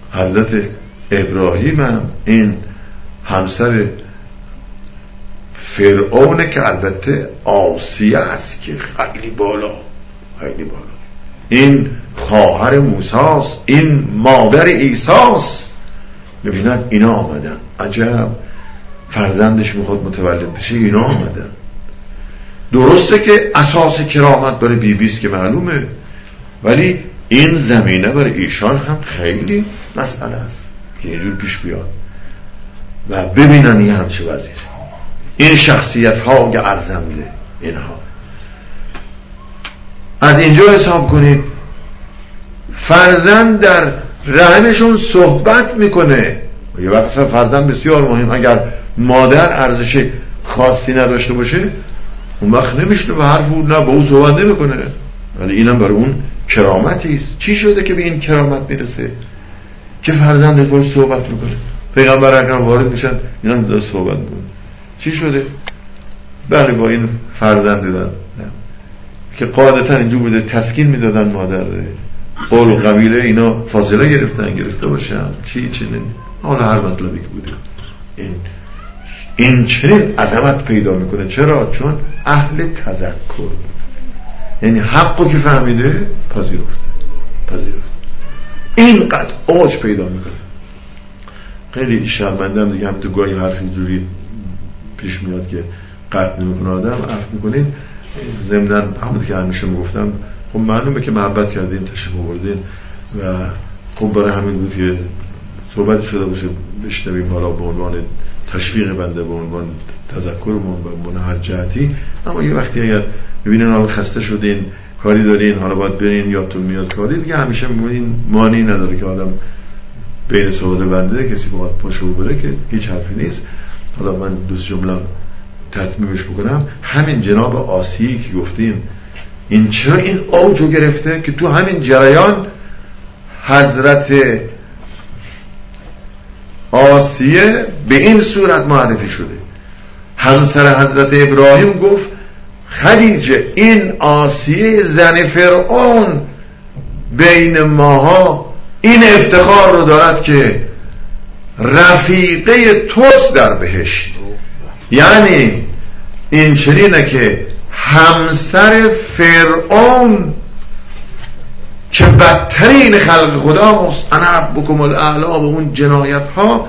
حضرت ابراهیم هم این همسر فرعونه که البته آسیه است که خیلی بالا، این خواهر موسیٰست، این مادر عیسیٰست. ببینن اینا آمدن، عجب فرزندش میخواد متولد بشه، اینا آمدن. درسته که اساس کرامت برای بیبیست که معلومه، ولی این زمینه برای ایشان هم خیلی مسئله است که اینجور پیش بیاد و ببینن این هم چه وضعیه. این شخصیت ها که ارزنده اینها از اینجا حساب کنید فرزند در رحمشون صحبت میکنه. یه وقت فرزند بسیار مهم، اگر مادر ارزش خاصی نداشته باشه اون وقت نمیشه و حرف بود نه با اون صحبت نمیکنه، ولی اینم برای اون کرامتی است. چی شده که به این کرامت میرسه که فرزندش باش صحبت میکنه؟ پیغمبر اکرم وارد میشن اینا داره صحبت میکنه. چی شده؟ بله با این فرزند دادن که قاعدتا اینجور بوده تسکین میدادن مادر، قول و قبیله اینا فاصله گرفته باشن چی چنین، حالا هر مطلبی که بوده این چنین عظمت پیدا میکنه. چرا؟ چون اهل تذکر، یعنی حقو که فهمیده پذیرفته. اینقدر اوج پیدا میکنه. خیلی شرمندم دیگه، هم تو گاهی حرف اینجوری پیش میاد که قطع نمیکنه آدم، عفو میکنین. ضمناً همونطور که همیشه میگفتم خب معلومه که محبت کردین، تشریف آوردین و خب برای همین بود که صحبت شده باشه بشنویم، حالا به عنوان تشویق بنده، به عنوان تذکرمون، به عنوان هر جهتی. اما یه وقتی اگر ببینین حالا خسته شدین، کاری دارین، حالا باید برین، یادتون میاد کاری دیگه، همیشه میگین مانعی نداره که آدم بین صحبت بنده کسی باید پاشو بره که هیچ حرفی نیست. حالا من دوست جمله تتمیمش بکنم. همین جناب آسیه که گفتیم این چرا این اوجو گرفته که تو همین جریان حضرت آسیه به این صورت معرفی شده. همسر حضرت ابراهیم گفت خدیجه این آسیه زن فرعون بین ماها این افتخار رو دارد که رفیقه توست در بهشت. یعنی این چنینه که همسر فرعون که بدترین خلق خداست، انا ربکم الاعلی، به اون جنایت ها،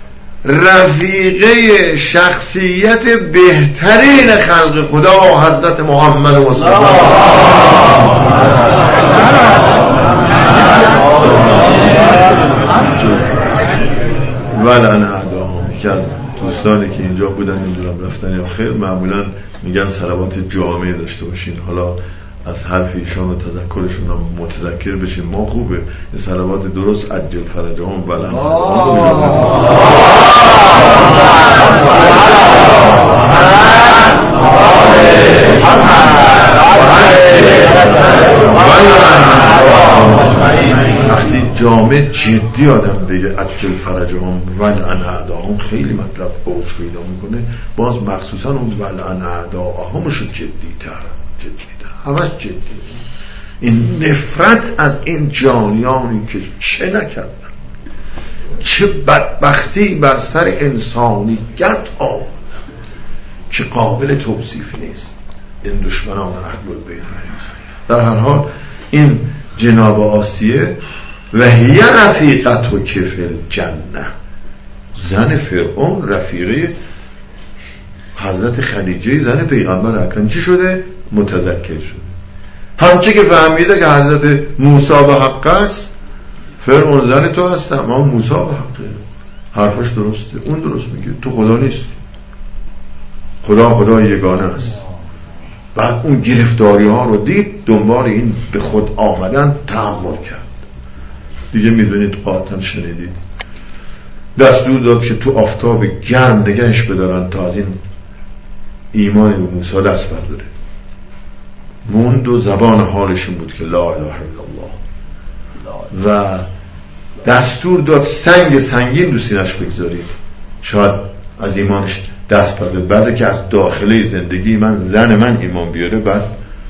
رفیقه شخصیت بهترین خلق خدا حضرت محمد مصطفی ولن اعداهم. که دوستانی که اینجا بودن نمیدونم رفتن یا خیر، معمولا میگن صلوات جامع داشته باشین. حالا از حرف ایشان و تذکرشون هم متذکر بشین، ما خوبه یه صلوات درست عجل فرجهم ولن وقتی جامع جدی آدم بگه عجل فرجهم ولن اعداهم خیلی مطلب اوج پیدا میکنه. باز مخصوصا اون ولن اعداهم شد جدی‌تر همش جدی. این نفرت از این جانیانی که چه نکردن، چه بدبختی بر سر انسانیت آوردن که قابل توصیف نیست. این دشمنان اهل البیت. در هر حال این جناب آسیه و هی رفیقت و کفل جنه، زن فرعون رفیقه حضرت خدیجه زن پیغمبر اکرم چی شده؟ متذکر شده. همچه که فهمیده که حضرت موسی به حق است، فرعون زن تو هست، اما موسی به حقه، حرفش درسته، اون درست میگه، تو خدا نیست، خدا یگانه است. بعد اون گرفتاری ها رو دید، دنبال این به خود آمدن تحمل کرد. دیگه میدونید قاطعا شنیدید دستور داد که تو آفتاب گرم نگهش بدارن تا از این ایمان به موسی دست برداره. موند و زبان حالشون بود که لا اله الا الله، و دستور داد سنگین رو سینه‌اش بگذارید شاید از ایمانش دست برداره. بعد که از داخله زندگی زن من ایمان بیاره، بعد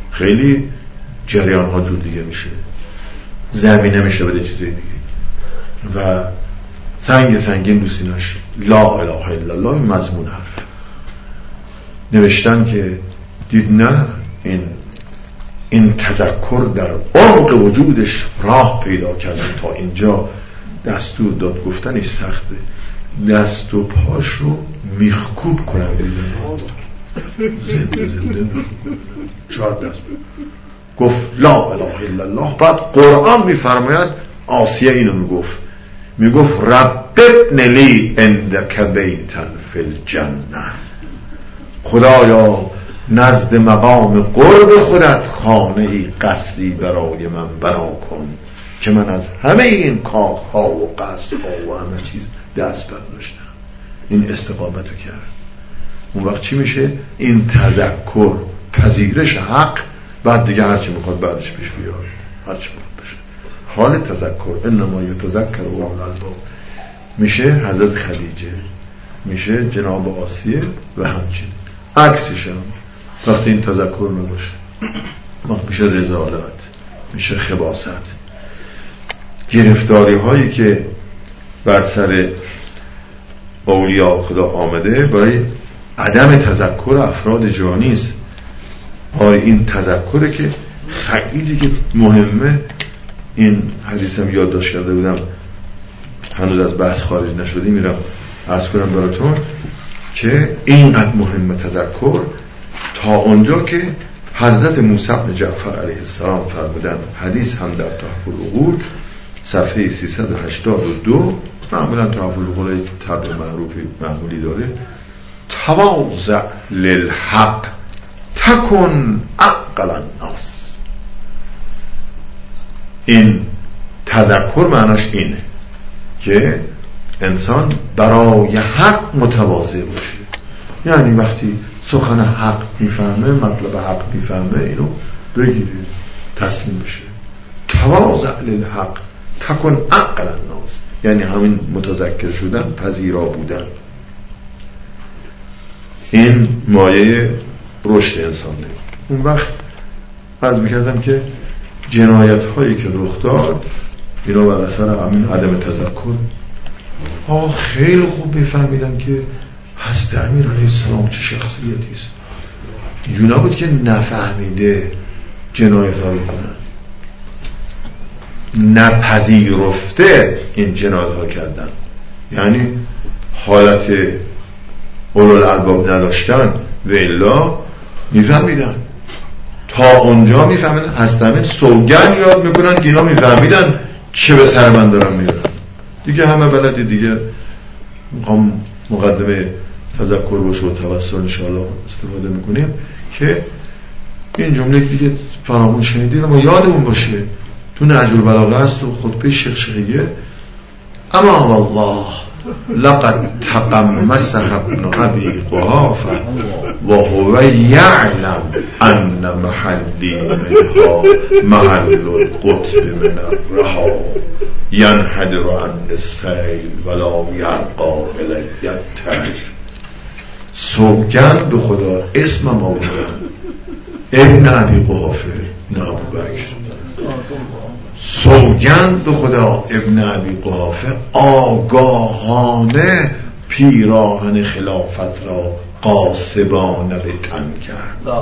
خیلی جریان ها جور دیگه میشه، زمینه میشه بده چیزای دیگه. و سنگین دو سینه‌اش لا اله الا الله مضمون حرف نوشتن که دید نه این تذکر در عمق وجودش راه پیدا کرده، تا اینجا دستور داد گفتنش سخته، دست و پاش رو میخکوب کنن زنده شاید دست گفت لا اله الا الله. بعد قرآن میفرماید آسیه اینو میگفت رب ابن لی عندک بیتا فی الجنه، خدایا نزد مقام قرب خودت خانه ای قصری برای من بنا کن که من از همه این کارها و قصدها و همه چیز دست برداشتم. این استقامت رو کرد. اون وقت چی میشه؟ این تذکر، پذیرش حق، بعد دیگه هرچی میخواد بعدش پیش بیاد، هرچی میخواد بشه. حال تذکر انما یتذکر اولو الالباب میشه حضرت خدیجه، میشه جناب آسیه و همچنین. عکسش هم وقتی این تذکر نباشه وقت میشه رذالت، میشه خباثت. گرفتاری هایی که بر سر اولیاء خدا آمده برای عدم تذکر افراد جانی است. این تذکره که خیلی دیگه مهمه. این حدیثم یادداشت کرده بودم، هنوز از بحث خارج نشدی، میرم عرض کنم براتون که اینقدر مهمه تذکر تا اونجا که حضرت موسی بن جعفر علیه السلام فرمودن، حدیث هم در تحف العقول صفحه 382، معمولا تحف العقول طبع معمولی داره، تواضع للحق تکن عقل الناس. این تذکر معناش اینه که انسان برای حق متواضع باشه، یعنی وقتی سخن حق میفهمه، مطلب حق میفهمه، اینو بگیره، تسلیم بشه. تواضع للحق تکن عقل الناس، یعنی همین متذکر شدن، پذیرا بودن. این مایه رشد انسانه. اون وقت عرض میکردم که جنایت هایی که رخ داد اینا بر اثر همین عدم تذکر. خیلی خوب میفهمیدن که حضرت امیر علیه السلام چه شخصیتی است. اینجور نبود که نفهمیده جنایت ها رو کنن، نپذیرفته این جنایت ها کردن، یعنی حالت اولوالالباب نداشتن و الا میفهمیدن. تا اونجا میفهمیدن. حضرت امیر سوگن یاد میکنن که اینا میفهمیدن چه به سر من دارن میرن. دیگه همه بلدی، دیگه میخوام مقدمه تذکر باشه و توسل انشاءالله استفاده میکنیم که این جمله دیگه فرامون شنیدید اما یادمون باشه. تو نهج البلاغه هست و خطبه شیخ اما والله لقد تقمص ابن ابي قحافه وهو يعلم ان محلي منها محل القطب من الرها ينحدر عن السيل ولا يرقى الي الطير. سوگند به خدا، اسم مولانا ابن ابی قحافه نه ابوبکر، سوگند به خدا ابن ابی قحافه آگاهانه پیراهن خلافت را قاصبانه به تن کرد.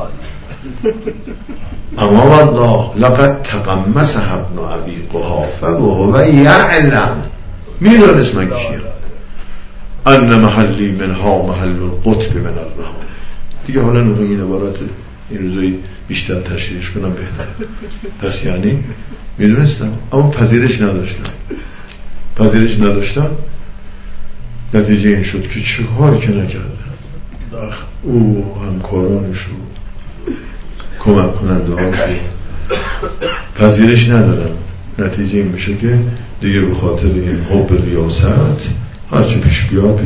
اما والله لقد تقمص ابن ابی قحافه و هو یعلم، میدانست من کیم، ان محلی منها محل القطب من الرها. دیگه حالا نوعی این عبارت این روزایی بیشتر تشریحش کنم بهتره. پس یعنی میدونستم اما پذیرش نداشتم. نتیجه این شد که چه کاری که نکردن او همکارانشو کمک کننده هاشو پذیرش ندارن. نتیجه این میشه که دیگه به خاطر این حب ریاست هرچی پیش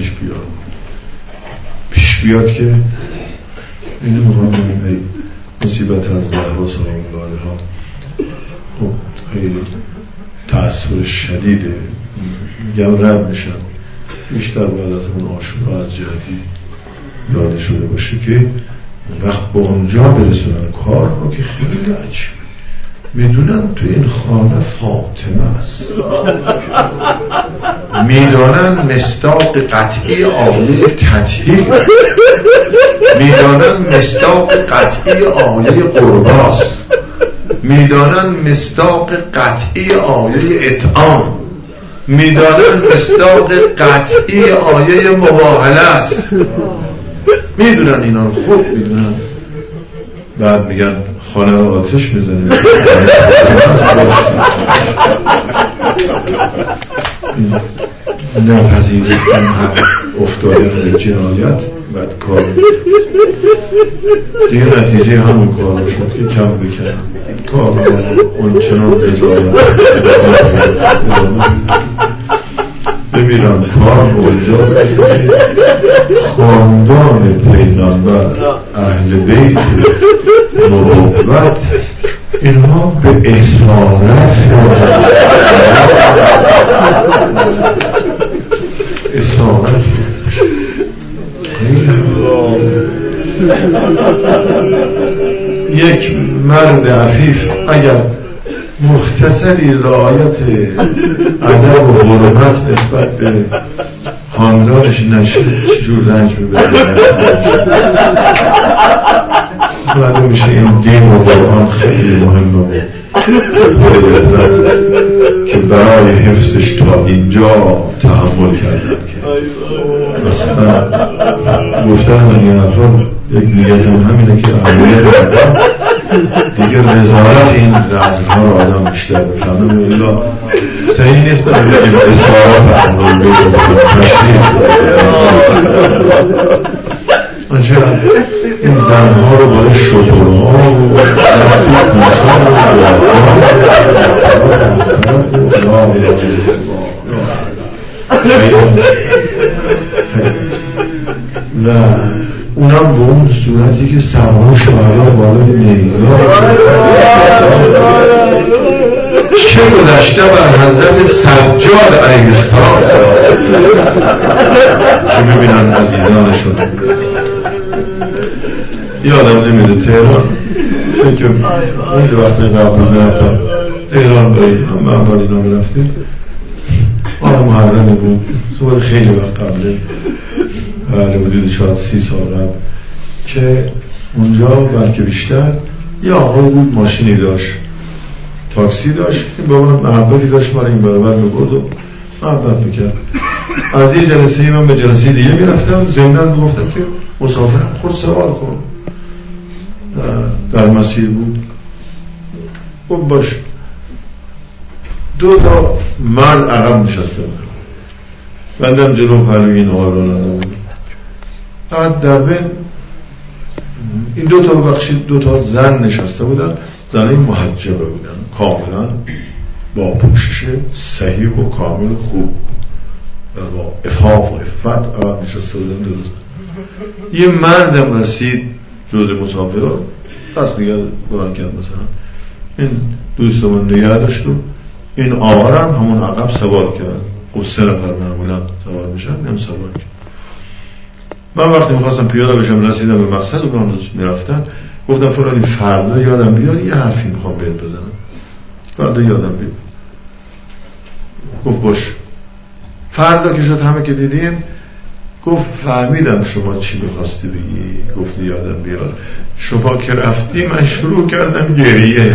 بیاد که اینو میخوام مصیبت از زهرا سلام الله علیها خب خیلی تأثیر شدیده. میگم رب میشم بیشتر باید از اون آشورا از جهتی یاد شده باشه که اون وقت به اونجا برسونن کار رو که خیلی عجیبه. میدونن تو این خانه فاطمه است، میدانن مصداق قطعی آیه تطهیر، میدانن مصداق قطعی آیه قرباست، میدانن مصداق قطعی آیه اطعام، میدانن مصداق قطعی آیه مباهله است. میدونن اینا رو، خوب میدونن. بعد میگن خانه رو آتش میزنیم. نپذیرفتن هم افتادن به جنایت، بعد کار دیگه نتیجه همون کار شد که کم بکنن کار اون چنان رضایت ببینم کار اونجا برسه خاندان پیغمبر اهل بیت نبوت اینها به اسارت اسارت یک مرد عفیف اگر مختصری رعایت ادب و حرمت نسبت به خاندانش نشه چجور رنج میبره. معلوم میشه این دین و قرآن خیلی مهمه که برای حفظش تا اینجا تحمل کردن که اصلا گفتن من این حرفا یک نیتم همینه که اولیه دیگه رضایت این رزم‌ها رو آدم بیشتر بفهمه و الا صحیح نیست برای بگیم اصلاحات امروز بگیم تشریف آنچه این زنها رو برای شطورها و و اونم به اون صورتی که سوار شهرها بالای نیزار چه گذشته بر حضرت سجاد علیه السلام که ببینن عزیزانشون. یادم نمیده تهران که خیلی وقتی قبل نرفتم تهران برای هم اول اینا رفتیم آن محرمه بود صبح خیلی وقت قبله بله حدود شاید 30 سال قبل که اونجا بلکه بیشتر یه آقا بود ماشینی داشت تاکسی داشت که با اون محبتی داشت ما رو این برابر میبرد و محبت میکرد. از یه جلسه من به جلسه دیگه میرفتم ضمناً گفتم که مسافرم خود سوال کن در مسیر بود خب باش. دو تا مرد عقب نشسته بود بندم جلو پلوی این آقا رو لنده بود. بعد در بین این دو تا بخشید دو تا زن نشسته بودن زنهای محجبه بودن کاملا با پوشش صحیح و کامل خوب و با عفاف و عفت عقب نشسته بودن دو زن. یه مردم رسید جز مسافران دست نگه بلند کرد مثلا این دوستمون نگه داشت و این آقا هم همون عقب سوار کرد. خب 3 نفر معمولا سوار میشن هم سوار کرد. من وقتی میخواستم پیاده بشم رسیدم به مقصد و به میرفتن گفتم فلانی فردا یادم بیار یه حرفی میخوام بهت بزنم فردا یادم بیار. گفت باش. فردا که شد همه که دیدیم گفت فهمیدم شما چی میخواستی بگی. گفت یادم بیار شما که رفتی من شروع کردم گریه.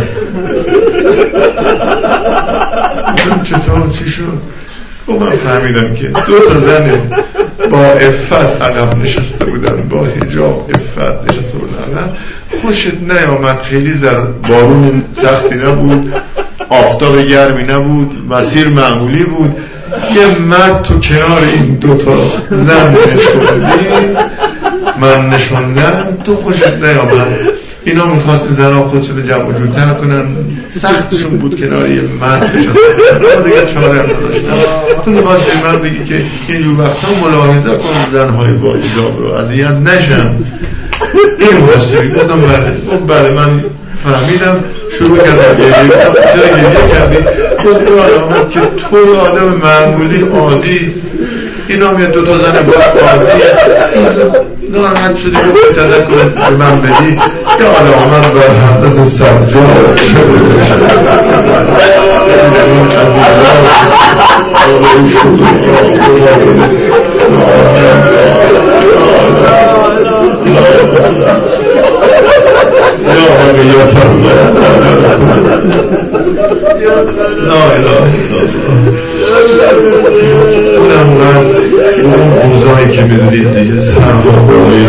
گفتم چطور چی شد؟ گفت من فهمیدم که 2 تا زن با عفت عقب نشسته بودن با حجاب عفت نشسته بودن عقب. خوشت نیامد خیلی بارون سختی نبود آفتاب گرمی نبود مسیر معمولی بود یه مرد تو کنار این 2 تا زن نشوندی من نشوندم تو خوشت نیامد. اینا میخواست زنها خودشون جمع جورتر کنن سختشون بود کنار یه مرد نشسته بودن دیگه چاره هم نداشتن. تو میخواست این مرد بگی که اینجور وقتا ملاحظه کن زنهای با حجاب رو اذیت نشن. این میخواستی گفتم بله من فهمیدم شروع کردم گریه کردی. گفت آدم که تو آدم معمولی عادی اینا هم یه 2 تا زن باش عادی ناراحت شدی گفت تذکر به من بدی یه علامت بر حضرت سجاد شده اون اوضاعی که میدونید دیگه سرمایه‌ای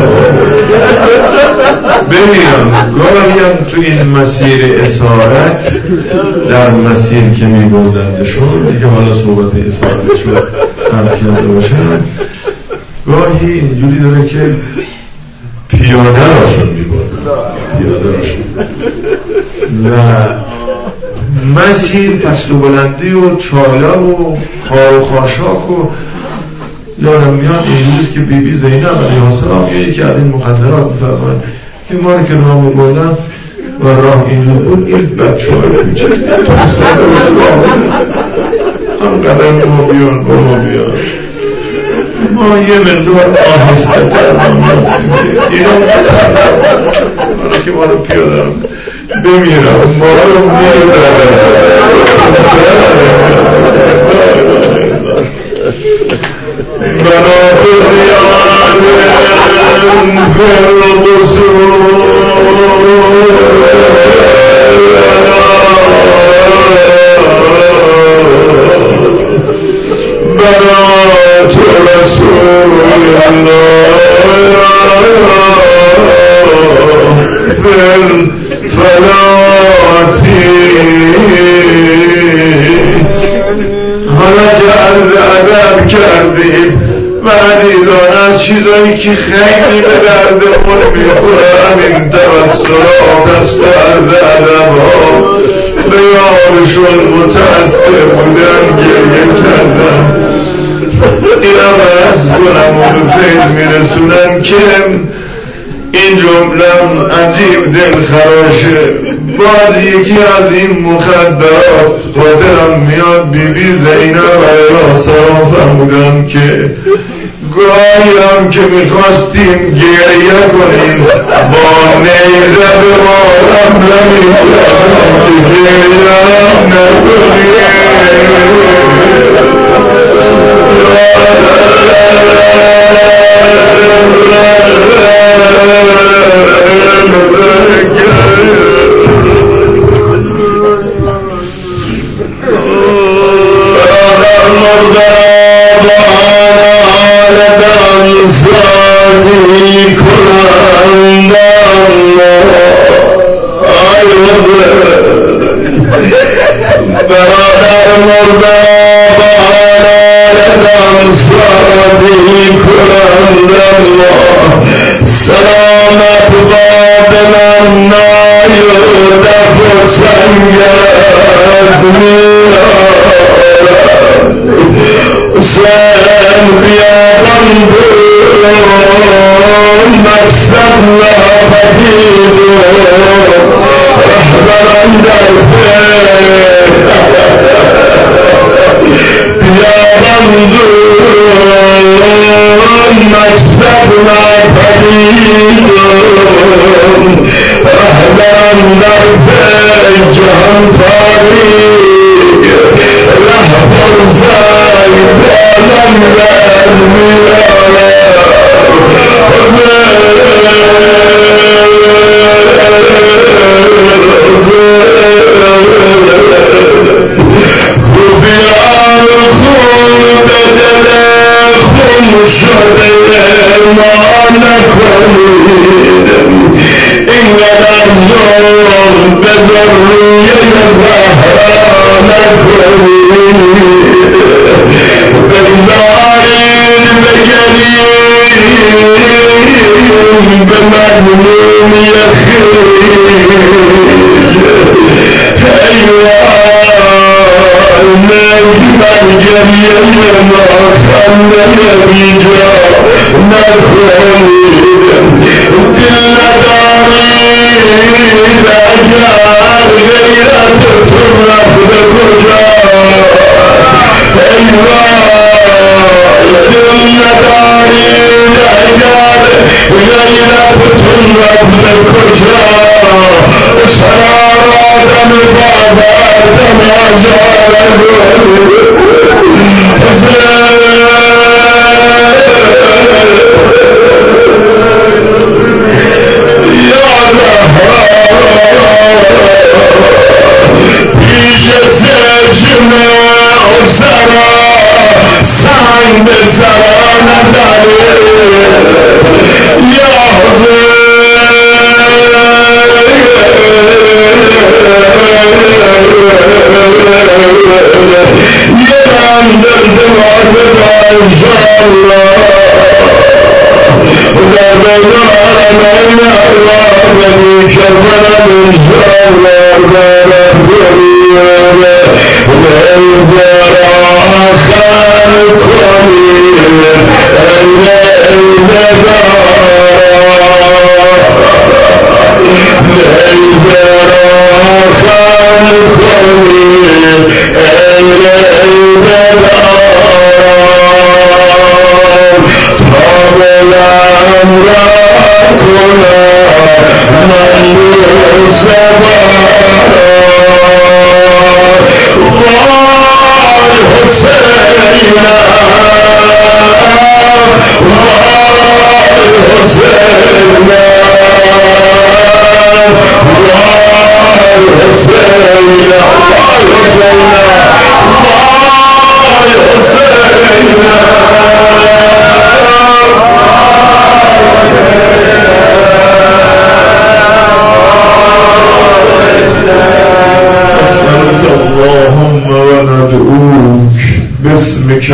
ببینم گاهی هم تو این مسیر اسارت در مسیر که میبردندشون دیگه حالا صحبت اسارت شد از کرده باشن گاهی اینجوری داره که پیاده راشون میبردن پیاده راشون و مسیر پست و بلندی و چالا و خار و خاشاک و یادم میاد این روز که بیبی زینب علیه السلام یکی از این مخدرات میفرماید که ما رو که راه میبردن و راه اینجور بود این بچه های کوچک هم قدم ما بیان ما یه مقدار آهسته تر اینا حالا که ما رو پیادم بمیرم ما رو میزدن بنا بزیان فرد بسور بنات رسول الله في الفلاتی حالا که عرض ادب کردیم و عزیزان از چیزایی که خیلی به دردمون میخوره همین توسلات است و عرض ادب ها به یارشون متأثر بودن گریه کردن اینم از کنم و به فیض میرسونم که این جملم عجیب دل خراشه باز یکی از این مخدرات خاطرم میاد بیبی زینب علیه السلام فرمودن که گاهی هم که میخواستیم گریه کنیم با نیزه به مارم نمیکنم که گریه هم نکنیم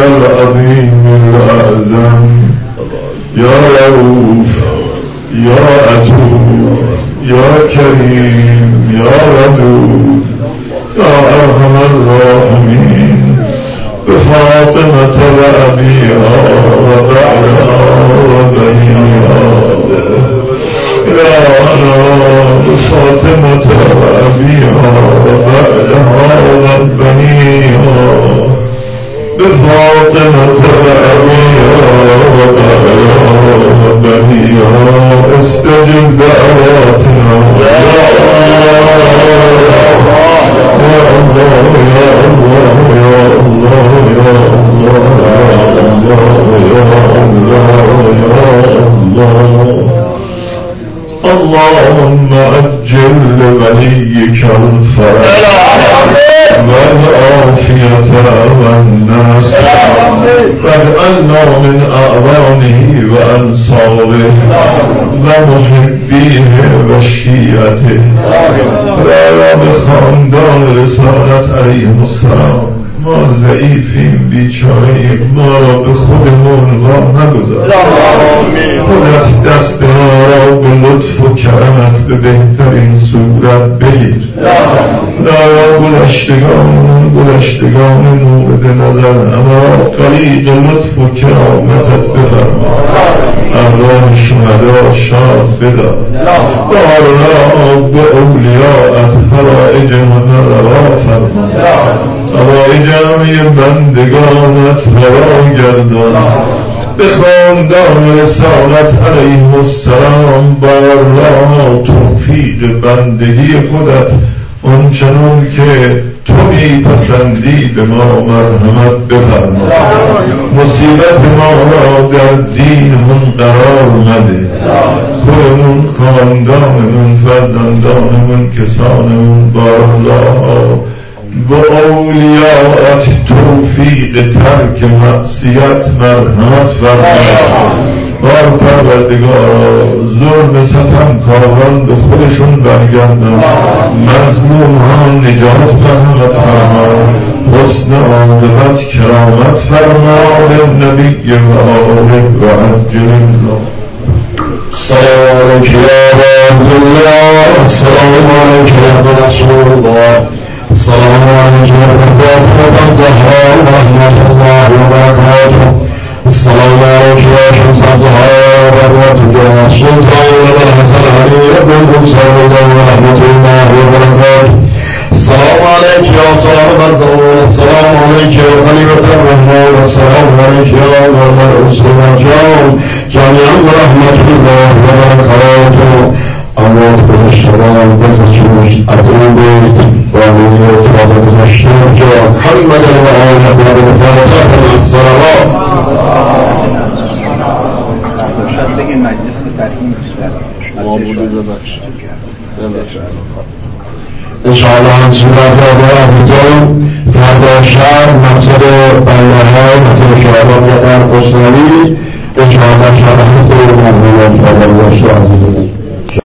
العظيم الأعظم يا رؤوف يا عتوب يا كريم يا ودود يا أرحم الراحمين بفاطمة وأبيها وبعلها وبنيها إلهنا بفاطمة وأبيها وبعلها وبنيها بفاطمة وأبيها وبعلها وبنيها استجب دعواتنا يا الله يا الله يا الله يا الله يا الله يا الله اللهم أجل لوليك الفرج والعافية والناس واجعلنا من أعوانه وأنصاره ومحبيه وشيعته و بخاندان رسالت علیهم السلام ما ضعیفیم بیچاره‌ایم ما را به خودمون راه نگذار خودت دست ما را به لطف و کرمت به بهترین صورت بگیر خدایا گذشتگان مورد نظر اما طریق لطف و کرامتت بفرما ارواح شهدا شاد بدار بارنا به اولیاءت حوائجنا روا فرما حوائج همه بندگانت روا گردان به خاندان رسالت علیهم السلام بارها توفیق بندگی خودت آنچنان که تو میپسندی به ما مرحمت بفرما مصیبت ما را در دینمون قرار نده خودمون خاندانمون فرزندانمون کسانمون بارها با اولیاءت توفیق ترک معصیت مرحمت فرما بار پروردگارا ظلم ستمکاران به خودشون برگردان مظلوم ها نجات مرحمت فرما حسن عاقبت کرامت فرما به نبی و آله و عجل الله السلام علیک یا عبدالله السلام علیک یا رسول الله السلام علیک یا فاطمة الزهراء رحمة الله وبركاته السلام علیک یا شمس الضحى وبركاته یا سلطان الحسن علی بن موسی رحمة الله وبركاته السلام علیک یا صاحب الزمان السلام علیک یا خلیفة الرحمن السلام علیک یا محمد رسول الله جميعا برحمة الله وبركاته اموات بالشراب بالخشوش أزول وعليات وعلى الشرج محمد وعلى بالفاتحة مع الصلوات انشاءالله همچنین از عزیزان فردا شب مسجد بندرهای مسجد شهدان در خوشنوی انشاءالله شب خیر مرحوم فردا داشته عزیزان